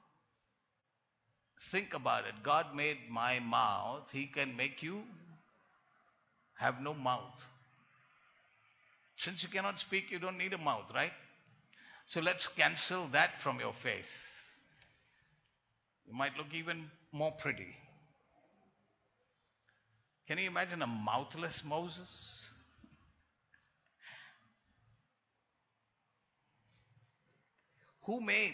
think about it, God made my mouth. He can make you have no mouth. Since you cannot speak, you don't need a mouth, right? So let's cancel that from your face. You might look even more pretty. Can you imagine a mouthless Moses? Who made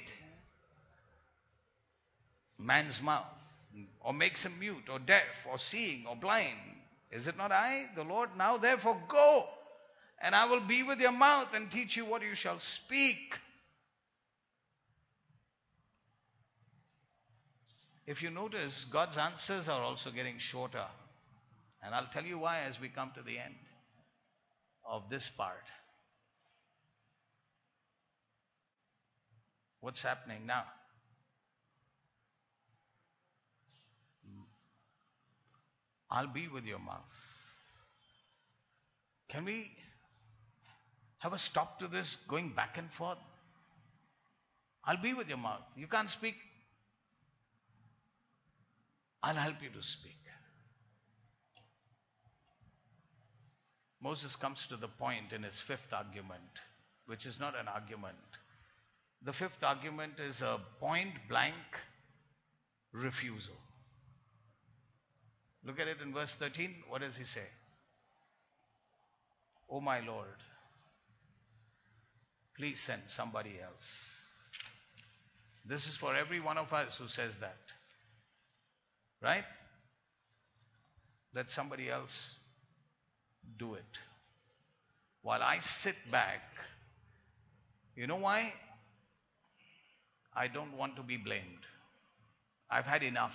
man's mouth? Or makes him mute, or deaf, or seeing, or blind? Is it not I, the Lord? Now therefore go, and I will be with your mouth and teach you what you shall speak. If you notice, God's answers are also getting shorter. And I'll tell you why as we come to the end of this part. What's happening now? I'll be with your mouth. Can we have a stop to this going back and forth? I'll be with your mouth. You can't speak. I'll help you to speak. Moses comes to the point in his fifth argument, which is not an argument. The fifth argument is a point blank refusal. Look at it in verse thirteen. What does he say? Oh my Lord, please send somebody else. This is for every one of us who says that. Right? Let somebody else do it. While I sit back. You know why? I don't want to be blamed. I've had enough.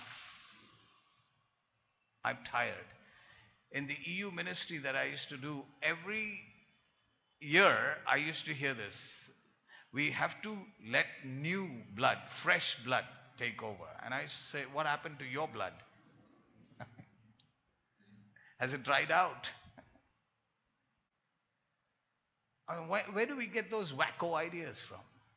I'm tired. In the E U ministry that I used to do, every year I used to hear this. We have to let new blood, fresh blood take over. And I used to say, what happened to your blood? Has it dried out? I mean, where, where do we get those wacko ideas from?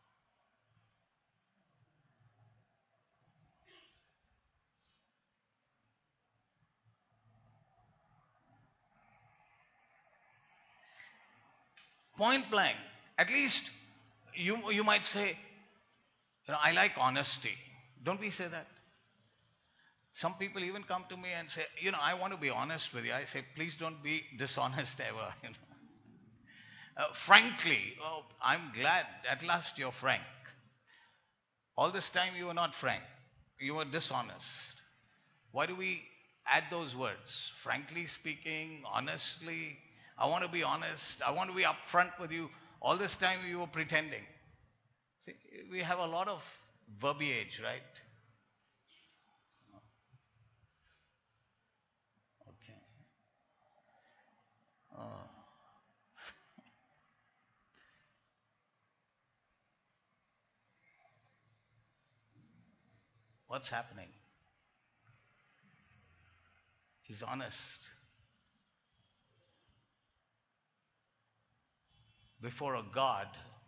Point blank. At least you, you might say, you know, I like honesty. Don't we say that? Some people even come to me and say, you know, I want to be honest with you. I say, please don't be dishonest ever. You know? Uh, frankly, oh, I'm glad at last you're frank. All this time you were not frank. You were dishonest. Why do we add those words? Frankly speaking, honestly. I want to be honest. I want to be upfront with you. All this time you were pretending. See, we have a lot of verbiage, right? Okay. Oh. What's happening? He's honest. Before a God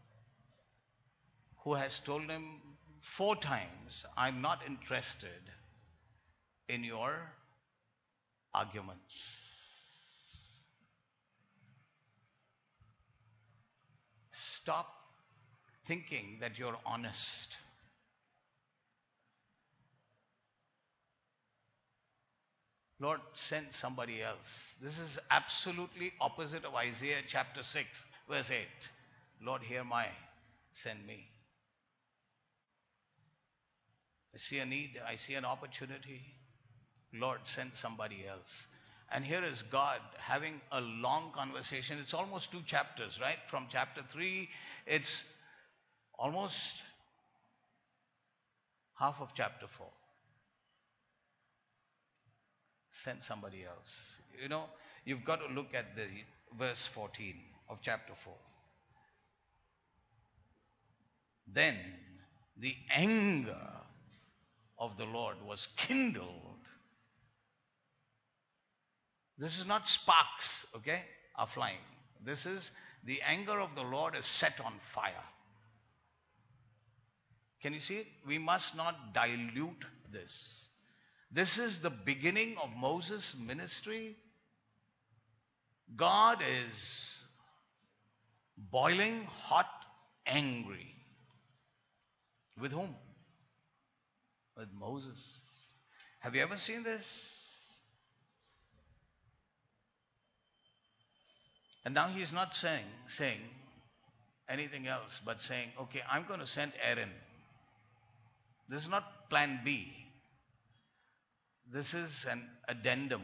who has told him four times, I'm not interested in your arguments. Stop thinking that you're honest. Lord, send somebody else. This is absolutely opposite of Isaiah chapter six, verse eight. Lord, hear my, send me. I see a need, I see an opportunity. Lord, send somebody else. And here is God having a long conversation. It's almost two chapters, right? From chapter three, it's almost half of chapter four. Send somebody else. You know, you've got to look at the verse fourteen. of chapter four. Then the anger of the Lord was kindled. This is not sparks, okay, are flying. This is the anger of the Lord is set on fire. Can you see it? We must not dilute this. This is the beginning of Moses' ministry. God is boiling hot, angry. With whom? With Moses. Have you ever seen this? And now he is not saying, saying anything else, but saying, okay, I'm going to send Aaron. This is not plan B. This is an addendum.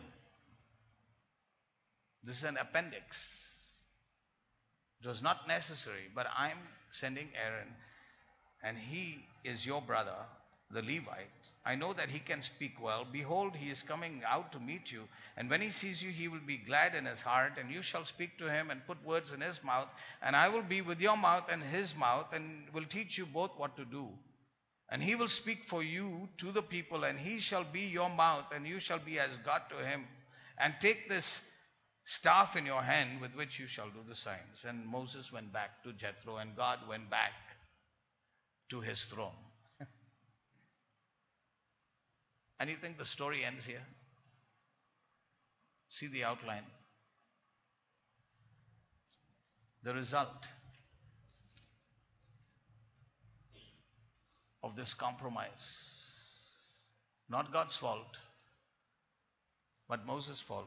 This is an appendix. It was not necessary, but I'm sending Aaron, and he is your brother, the Levite. I know that he can speak well. Behold, he is coming out to meet you, and when he sees you, he will be glad in his heart, and you shall speak to him and put words in his mouth, and I will be with your mouth and his mouth, and will teach you both what to do. And he will speak for you to the people, and he shall be your mouth, and you shall be as God to him. And take this staff in your hand with which you shall do the signs. And Moses went back to Jethro, and God went back to his throne. And you think the story ends here? See the outline. The result of this compromise. Not God's fault, but Moses' fault.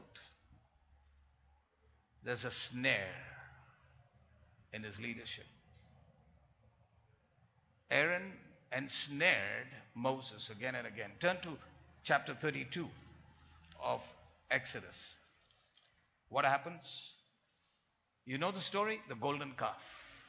There's a snare in his leadership. Aaron ensnared Moses again and again. Turn to chapter thirty-two of Exodus. What happens? You know the story? The golden calf.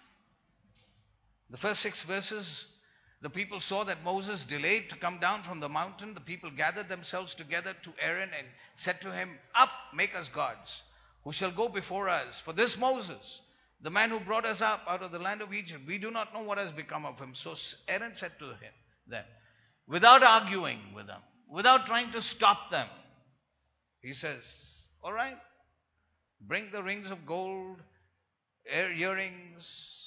The first six verses, the people saw that Moses delayed to come down from the mountain. The people gathered themselves together to Aaron and said to him, "Up, make us gods, who shall go before us. For this Moses, the man who brought us up out of the land of Egypt, we do not know what has become of him." So Aaron said to him, them, without arguing with them, without trying to stop them, he says, all right, bring the rings of gold, earrings.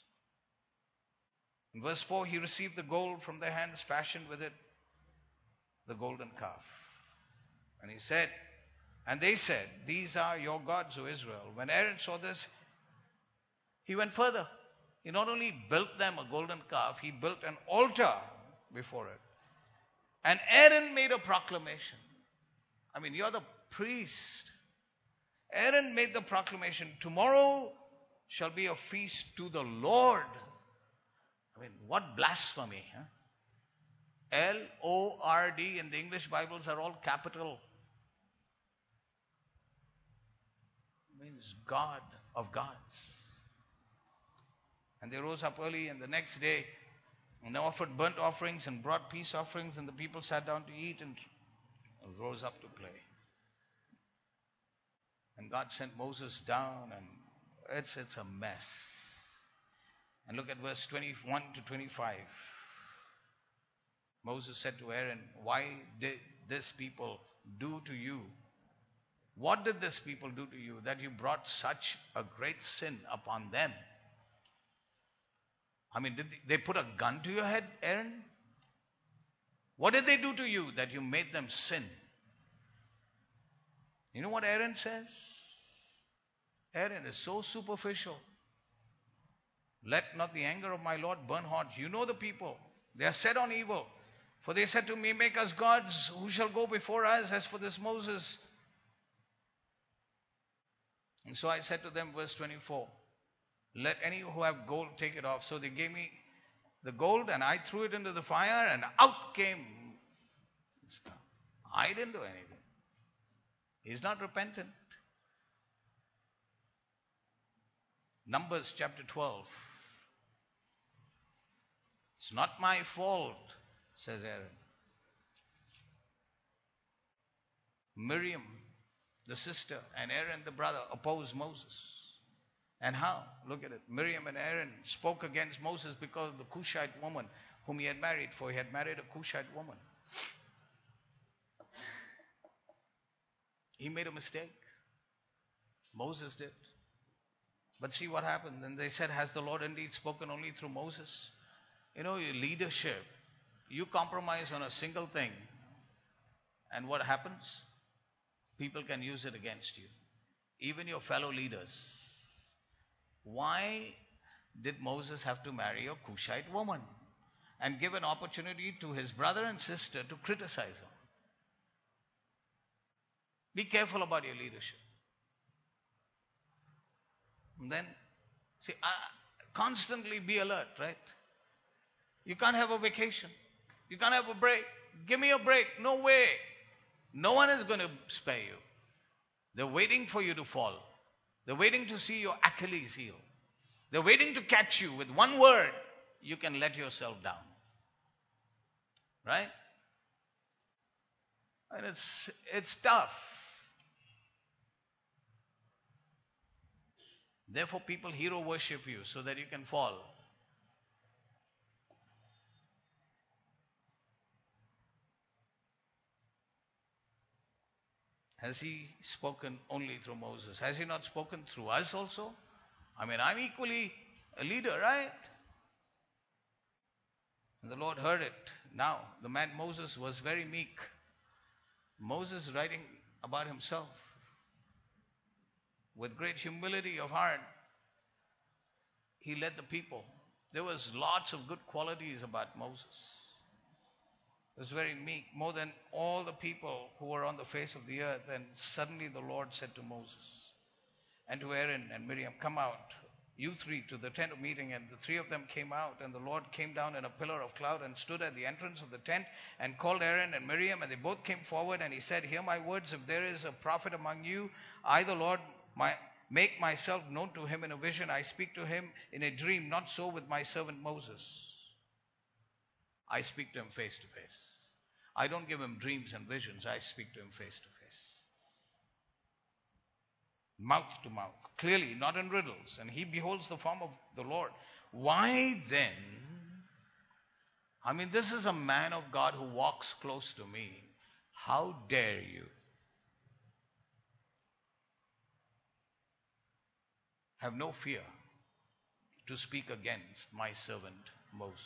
In verse four, he received the gold from their hands, fashioned with it the golden calf. And he said, and they said, "These are your gods, O Israel." When Aaron saw this, he went further. He not only built them a golden calf, he built an altar before it. And Aaron made a proclamation. I mean, you're the priest. Aaron made the proclamation, "Tomorrow shall be a feast to the Lord." I mean, what blasphemy, huh? L O R D in the English Bibles are all capital. Means God of gods. And they rose up early, and the next day, and they offered burnt offerings and brought peace offerings, and the people sat down to eat and rose up to play. And God sent Moses down, and it's, it's a mess. And look at verse twenty-one to twenty-five. Moses said to Aaron, "Why did this people do to you? What did this people do to you that you brought such a great sin upon them?" I mean, did they put a gun to your head, Aaron? What did they do to you that you made them sin? You know what Aaron says? Aaron is so superficial. "Let not the anger of my Lord burn hot." You know the people. They are set on evil. For they said to me, "Make us gods who shall go before us." As for this Moses. And so I said to them, verse twenty-four, "Let any who have gold take it off." So they gave me the gold, and I threw it into the fire, and out came this guy. I didn't do anything. He's not repentant. Numbers chapter twelve. "It's not my fault," says Aaron. Miriam, the sister, and Aaron, the brother, oppose Moses. And how? Look at it. Miriam and Aaron spoke against Moses because of the Cushite woman whom he had married, for he had married a Cushite woman. He made a mistake. Moses did. But see what happened. And they said, has the Lord indeed spoken only through Moses? You know, your leadership, you compromise on a single thing, and what happens? People can use it against you. Even your fellow leaders. Why did Moses have to marry a Cushite woman and give an opportunity to his brother and sister to criticize him? Be careful about your leadership. And then, see, uh, constantly be alert, right? You can't have a vacation. You can't have a break. Give me a break. No way. No one is going to spare you. They're waiting for you to fall. They're waiting to see your Achilles heel. They're waiting to catch you with one word. You can let yourself down. Right? And it's, it's tough. Therefore, people hero worship you so that you can fall. Has he spoken only through Moses? Has he not spoken through us also? I mean, I'm equally a leader, right? And the Lord heard it. Now, the man Moses was very meek. Moses writing about himself with great humility of heart. He led the people. There was lots of good qualities about Moses. He was very meek, more than all the people who were on the face of the earth. And suddenly the Lord said to Moses and to Aaron and Miriam, come out, you three, to the tent of meeting. And the three of them came out, and the Lord came down in a pillar of cloud and stood at the entrance of the tent and called Aaron and Miriam, and they both came forward, and he said, hear my words. If there is a prophet among you, I, the Lord, my, make myself known to him in a vision. I speak to him in a dream. Not so with my servant Moses. I speak to him face to face. I don't give him dreams and visions. I speak to him face to face. Mouth to mouth. Clearly, not in riddles. And he beholds the form of the Lord. Why then? I mean, this is a man of God who walks close to me. How dare you? Have no fear to speak against my servant Moses.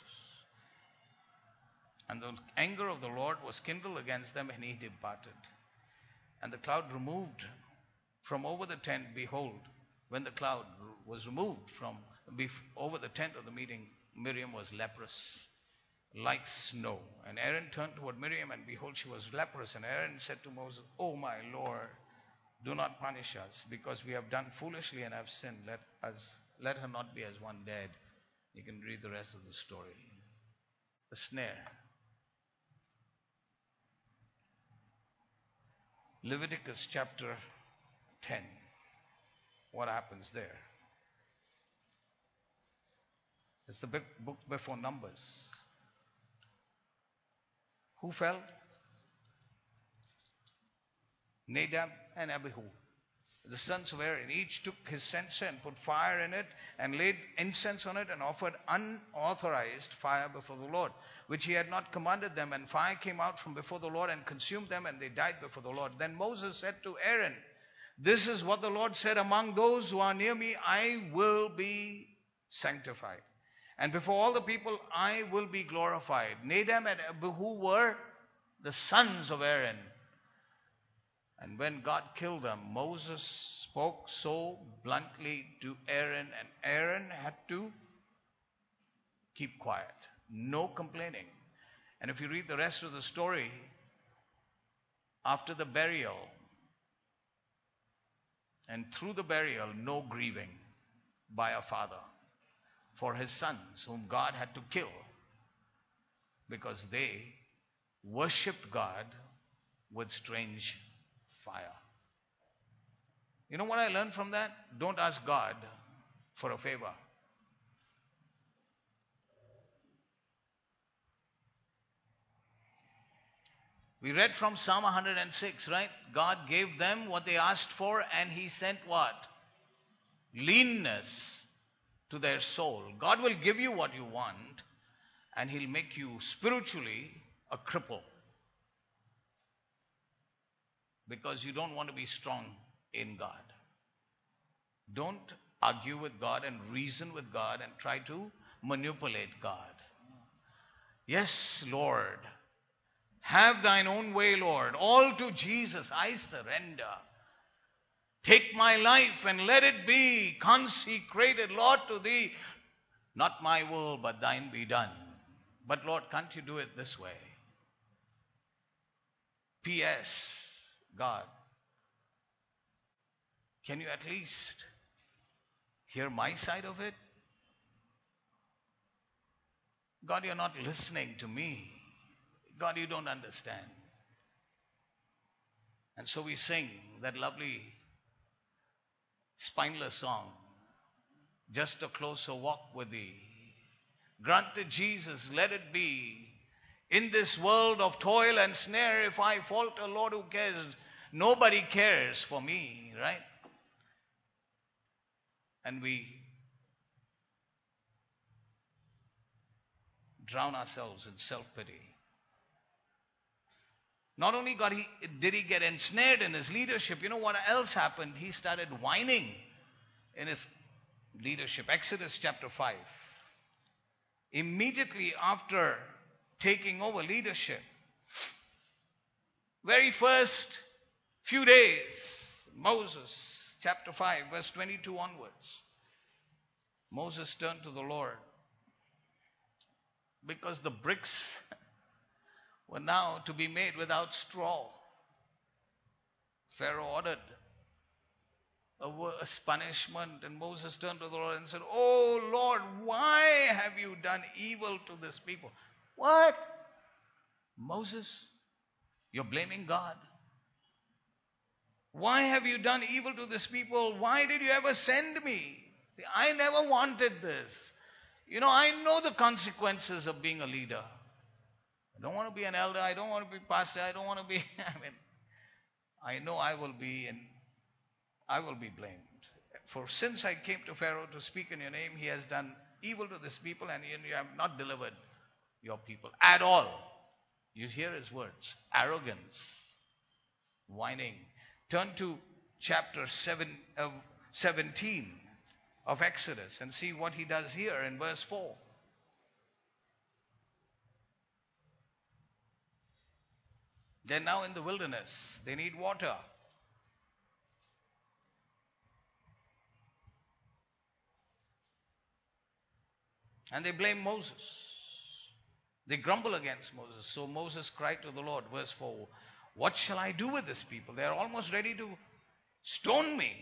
And the anger of the Lord was kindled against them, and he departed. And the cloud removed from over the tent. Behold, when the cloud was removed from over the tent of the meeting, Miriam was leprous, like snow. And Aaron turned toward Miriam, and behold, she was leprous. And Aaron said to Moses, O my Lord, do not punish us, because we have done foolishly and have sinned. Let us, let her not be as one dead. You can read the rest of the story. The snare. Leviticus chapter ten. What happens there? It's the big book before Numbers. Who fell? Nadab and Abihu, the sons of Aaron. Each took his censer and put fire in it and laid incense on it and offered unauthorized fire before the Lord, which he had not commanded them. And fire came out from before the Lord and consumed them, and they died before the Lord. Then Moses said to Aaron, this is what the Lord said, among those who are near me, I will be sanctified. And before all the people, I will be glorified. Nadab and Abihu were the sons of Aaron. And when God killed them, Moses spoke so bluntly to Aaron, and Aaron had to keep quiet. No complaining. And if you read the rest of the story, after the burial, and through the burial, no grieving by a father for his sons, whom God had to kill, because they worshipped God with strange fire. You know what I learned from that? Don't ask God for a favor. We read from Psalm one hundred six, right? God gave them what they asked for, and he sent what? leanness to their soul. God will give you what you want, and He'll make you spiritually a cripple because you don't want to be strong in God. Don't argue with God and reason with God and try to manipulate God. Yes, Lord. Have thine own way, Lord. All to Jesus I surrender. Take my life and let it be consecrated, Lord, to Thee. Not my will, but Thine be done. But Lord, can't You do it this way? P S. God, can You at least hear my side of it? God, You're not listening to me. God, You don't understand. And so we sing that lovely spineless song, just a closer walk with Thee. Granted, Jesus, let it be. In this world of toil and snare, if I falter, Lord, who cares? Nobody cares for me, right? And we drown ourselves in self-pity. Not only got he, did he get ensnared in his leadership, you know what else happened? He started whining in his leadership. Exodus chapter five. Immediately after taking over leadership, very first few days, Moses, chapter five, verse twenty-two onwards, Moses turned to the Lord because the bricks were now to be made without straw. Pharaoh ordered a worse punishment, and Moses turned to the Lord and said, "Oh Lord, why have You done evil to this people?" What? Moses, you're blaming God. Why have You done evil to this people? Why did You ever send me? See, I never wanted this. You know, I know the consequences of being a leader. I don't want to be an elder. I don't want to be pastor. I don't want to be, I mean, I know I will be, and I will be blamed. For since I came to Pharaoh to speak in Your name, he has done evil to this people, and You have not delivered Your people at all. You hear his words. Arrogance. Whining. Turn to chapter seven, uh, seventeen of Exodus and see what he does here in verse four. They're now in the wilderness. They need water. And they blame Moses. They grumble against Moses. So Moses cried to the Lord, verse four, "What shall I do with this people? They are almost ready to stone me."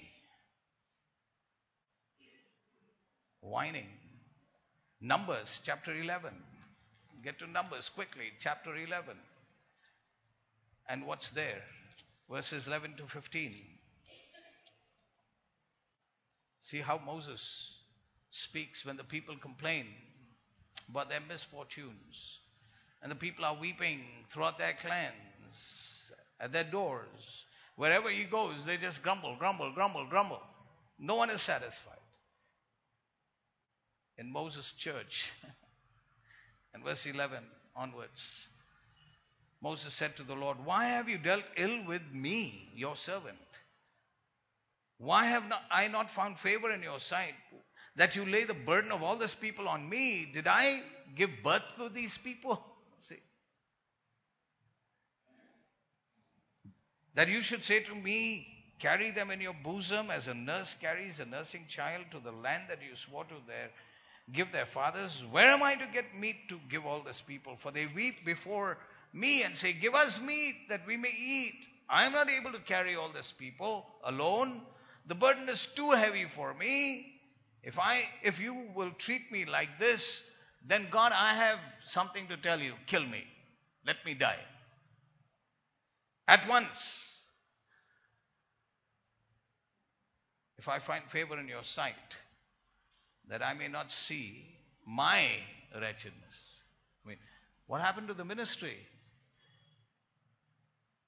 Whining. Numbers chapter eleven. Get to Numbers quickly. Chapter eleven. And what's there? Verses eleven to fifteen. See how Moses speaks when the people complain about their misfortunes. And the people are weeping throughout their clans, at their doors. Wherever he goes, they just grumble, grumble, grumble, grumble. No one is satisfied. In Moses' church, in verse eleven onwards, Moses said to the Lord, "Why have You dealt ill with me, Your servant? Why have not, I not found favor in Your sight, that You lay the burden of all this people on me? Did I give birth to these people?" See. "That You should say to me, carry them in Your bosom as a nurse carries a nursing child to the land that You swore to their give their fathers. Where am I to get meat to give all this people? For they weep before me and say, 'Give us meat that we may eat.' I am not able to carry all this people alone. The burden is too heavy for me. If I, if You will treat me like this, then God, I have something to tell You. Kill me. Let me die. At once. If I find favor in Your sight, that I may not see my wretchedness." I mean, what happened to the ministry?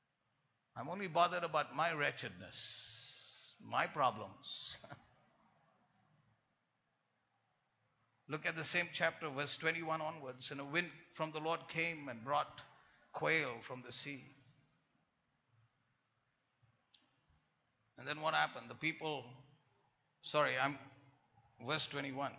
I'm only bothered about my wretchedness, my problems. Look at the same chapter, verse twenty-one onwards. And a wind from the Lord came and brought quail from the sea. And then what happened? The people, sorry, I'm, verse twenty-one.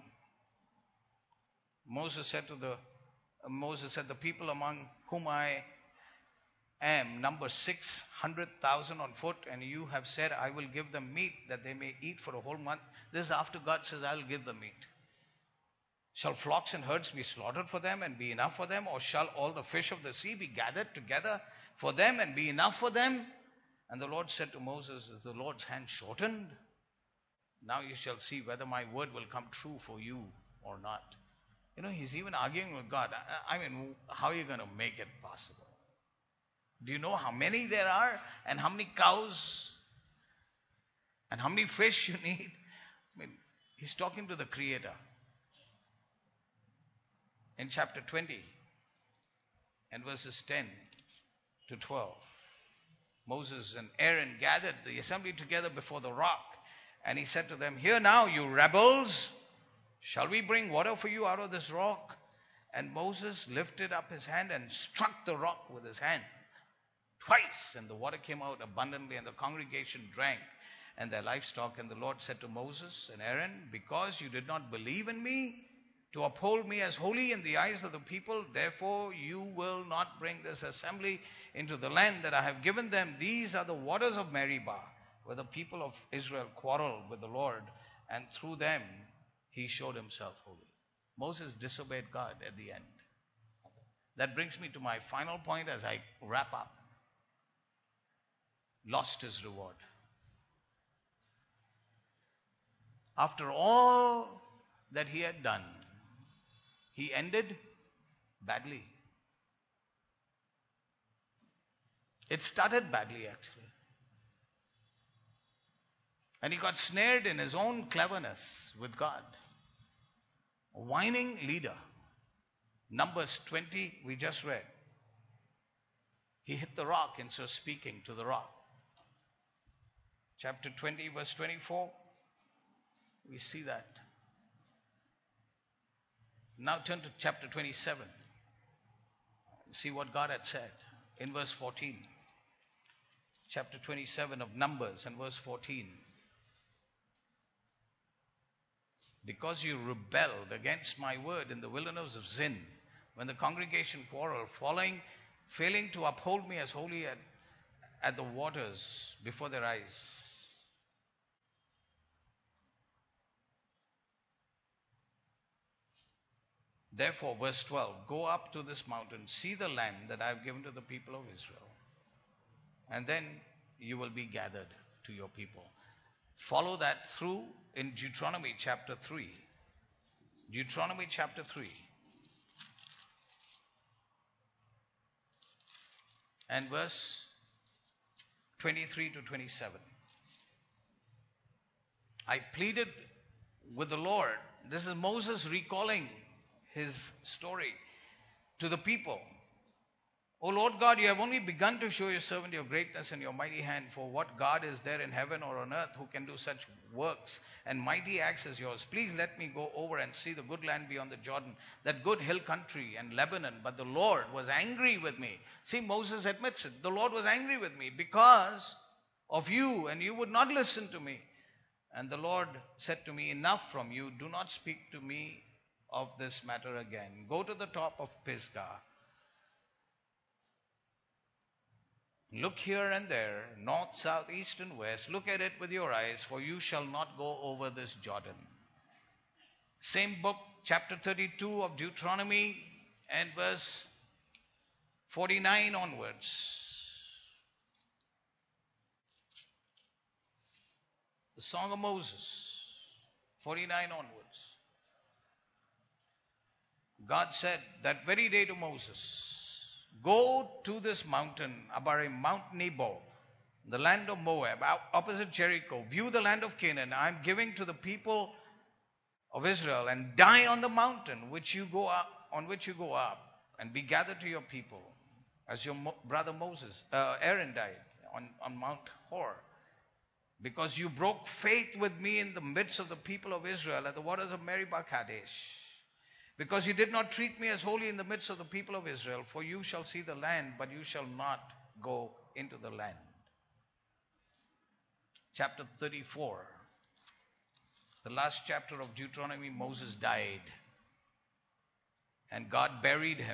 Moses said to the, uh, Moses said, the people among whom I am number six hundred thousand on foot, and you have said, I will give them meat that they may eat for a whole month. This is after God says, I will give them meat. Shall flocks and herds be slaughtered for them and be enough for them? Or shall all the fish of the sea be gathered together for them and be enough for them? And the Lord said to Moses, is the Lord's hand shortened? Now you shall see whether my word will come true for you or not. You know, he's even arguing with God. I, I mean, how are you going to make it possible? Do you know how many there are and how many cows and how many fish you need? I mean, he's talking to the Creator. In chapter twenty and verses ten to twelve, Moses and Aaron gathered the assembly together before the rock, and he said to them, hear now, you rebels, shall we bring water for you out of this rock? And Moses lifted up his hand and struck the rock with his hand twice, and the water came out abundantly, and the congregation drank and their livestock. And the Lord said to Moses and Aaron, because you did not believe in me to uphold me as holy in the eyes of the people, therefore you will not bring this assembly into the land that I have given them. These are the waters of Meribah, where the people of Israel quarreled with the Lord, and through them he showed himself holy. Moses disobeyed God at the end. That brings me to my final point as I wrap up. Lost his reward. After all that he had done, he ended badly. It started badly, actually. And he got snared in his own cleverness with God. A whining leader. Numbers twenty, we just read. He hit the rock instead of speaking to the rock. Chapter twenty, verse twenty-four, we see that. Now turn to chapter twenty-seven. See what God had said in verse fourteen. Chapter twenty-seven of Numbers and verse fourteen. Because you rebelled against my word in the wilderness of Zin, when the congregation quarreled, following, failing to uphold me as holy at, at the waters before their eyes. Therefore, verse twelve, go up to this mountain, see the land that I have given to the people of Israel, and then you will be gathered to your people. Follow that through in Deuteronomy chapter three. Deuteronomy chapter three. And verse twenty-three to twenty-seven. I pleaded with the Lord. This is Moses recalling his story to the people. O Lord God, you have only begun to show your servant your greatness and your mighty hand. For what God is there in heaven or on earth who can do such works and mighty acts as yours? Please let me go over and see the good land beyond the Jordan, that good hill country and Lebanon. But the Lord was angry with me. See, Moses admits it. The Lord was angry with me because of you, and you would not listen to me. And the Lord said to me, enough from you. Do not speak to me of this matter again. Go to the top of Pisgah. Look here and there, north, south, east, and west. Look at it with your eyes, for you shall not go over this Jordan. Same book, chapter thirty-two of Deuteronomy, and verse forty-nine onwards. The Song of Moses, forty-nine onwards. God said that very day to Moses, go to this mountain, Abarim, Mount Nebo, the land of Moab, opposite Jericho. View the land of Canaan. I am giving to the people of Israel, and die on the mountain which you go up, on which you go up, and be gathered to your people, as your mo- brother Moses, uh, Aaron died on, on Mount Hor. Because you broke faith with me in the midst of the people of Israel at the waters of Meribah Kadesh. Because you did not treat me as holy in the midst of the people of Israel, for you shall see the land, but you shall not go into the land. Chapter thirty-four, the last chapter of Deuteronomy, Moses died, and God buried him.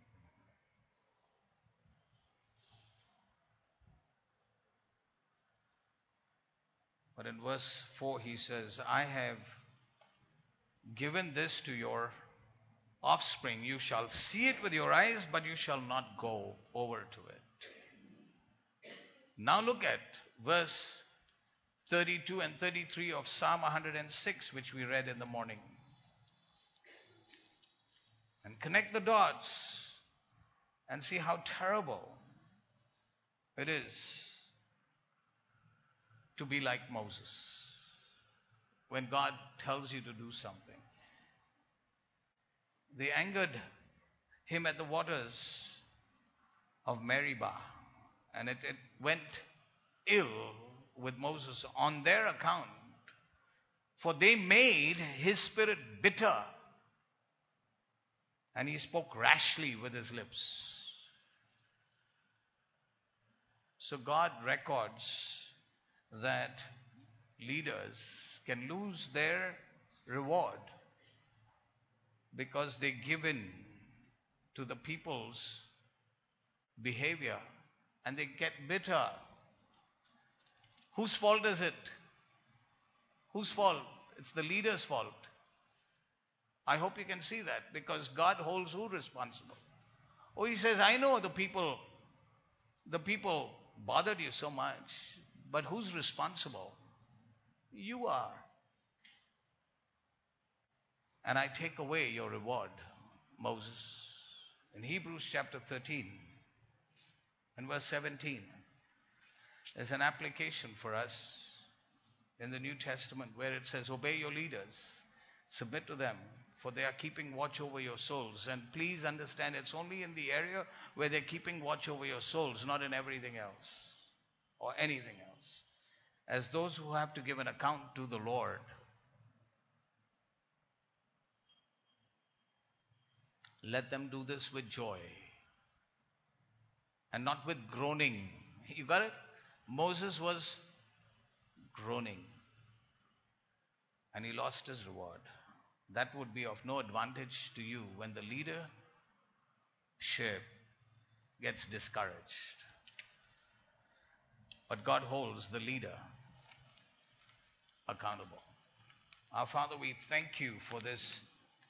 But in verse four he says, I have given this to your offspring. You shall see it with your eyes, but you shall not go over to it. Now look at verse thirty-two and thirty-three of Psalm one hundred six, which we read in the morning. And connect the dots and see how terrible it is to be like Moses when God tells you to do something. They angered him at the waters of Meribah, and it, it went ill with Moses on their account, for they made his spirit bitter, and he spoke rashly with his lips. So God records that leaders can lose their reward because they give in to the people's behavior and they get bitter. Whose fault is it? Whose fault? It's the leader's fault. I hope you can see that, because God holds who responsible? Oh, he says, I know the people, the people bothered you so much, but who's responsible? You are. And I take away your reward, Moses. In Hebrews chapter thirteen and verse seventeen, there's an application for us in the New Testament where it says, obey your leaders, submit to them, for they are keeping watch over your souls. And please understand, it's only in the area where they're keeping watch over your souls, not in everything else or anything else. As those who have to give an account to the Lord. Let them do this with joy and not with groaning. You got it? Moses was groaning and he lost his reward. That would be of no advantage to you when the leadership gets discouraged. But God holds the leader accountable. Our Father, we thank you for this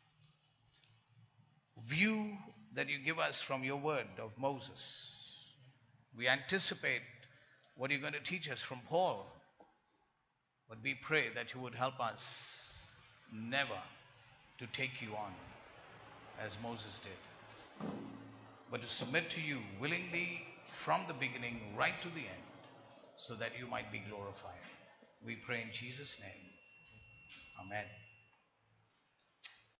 view that you give us from your word of Moses. We anticipate what you're going to teach us from Paul. But we pray that you would help us never to take you on as Moses did, but to submit to you willingly from the beginning right to the end, so that you might be glorified. We pray in Jesus' name. Amen.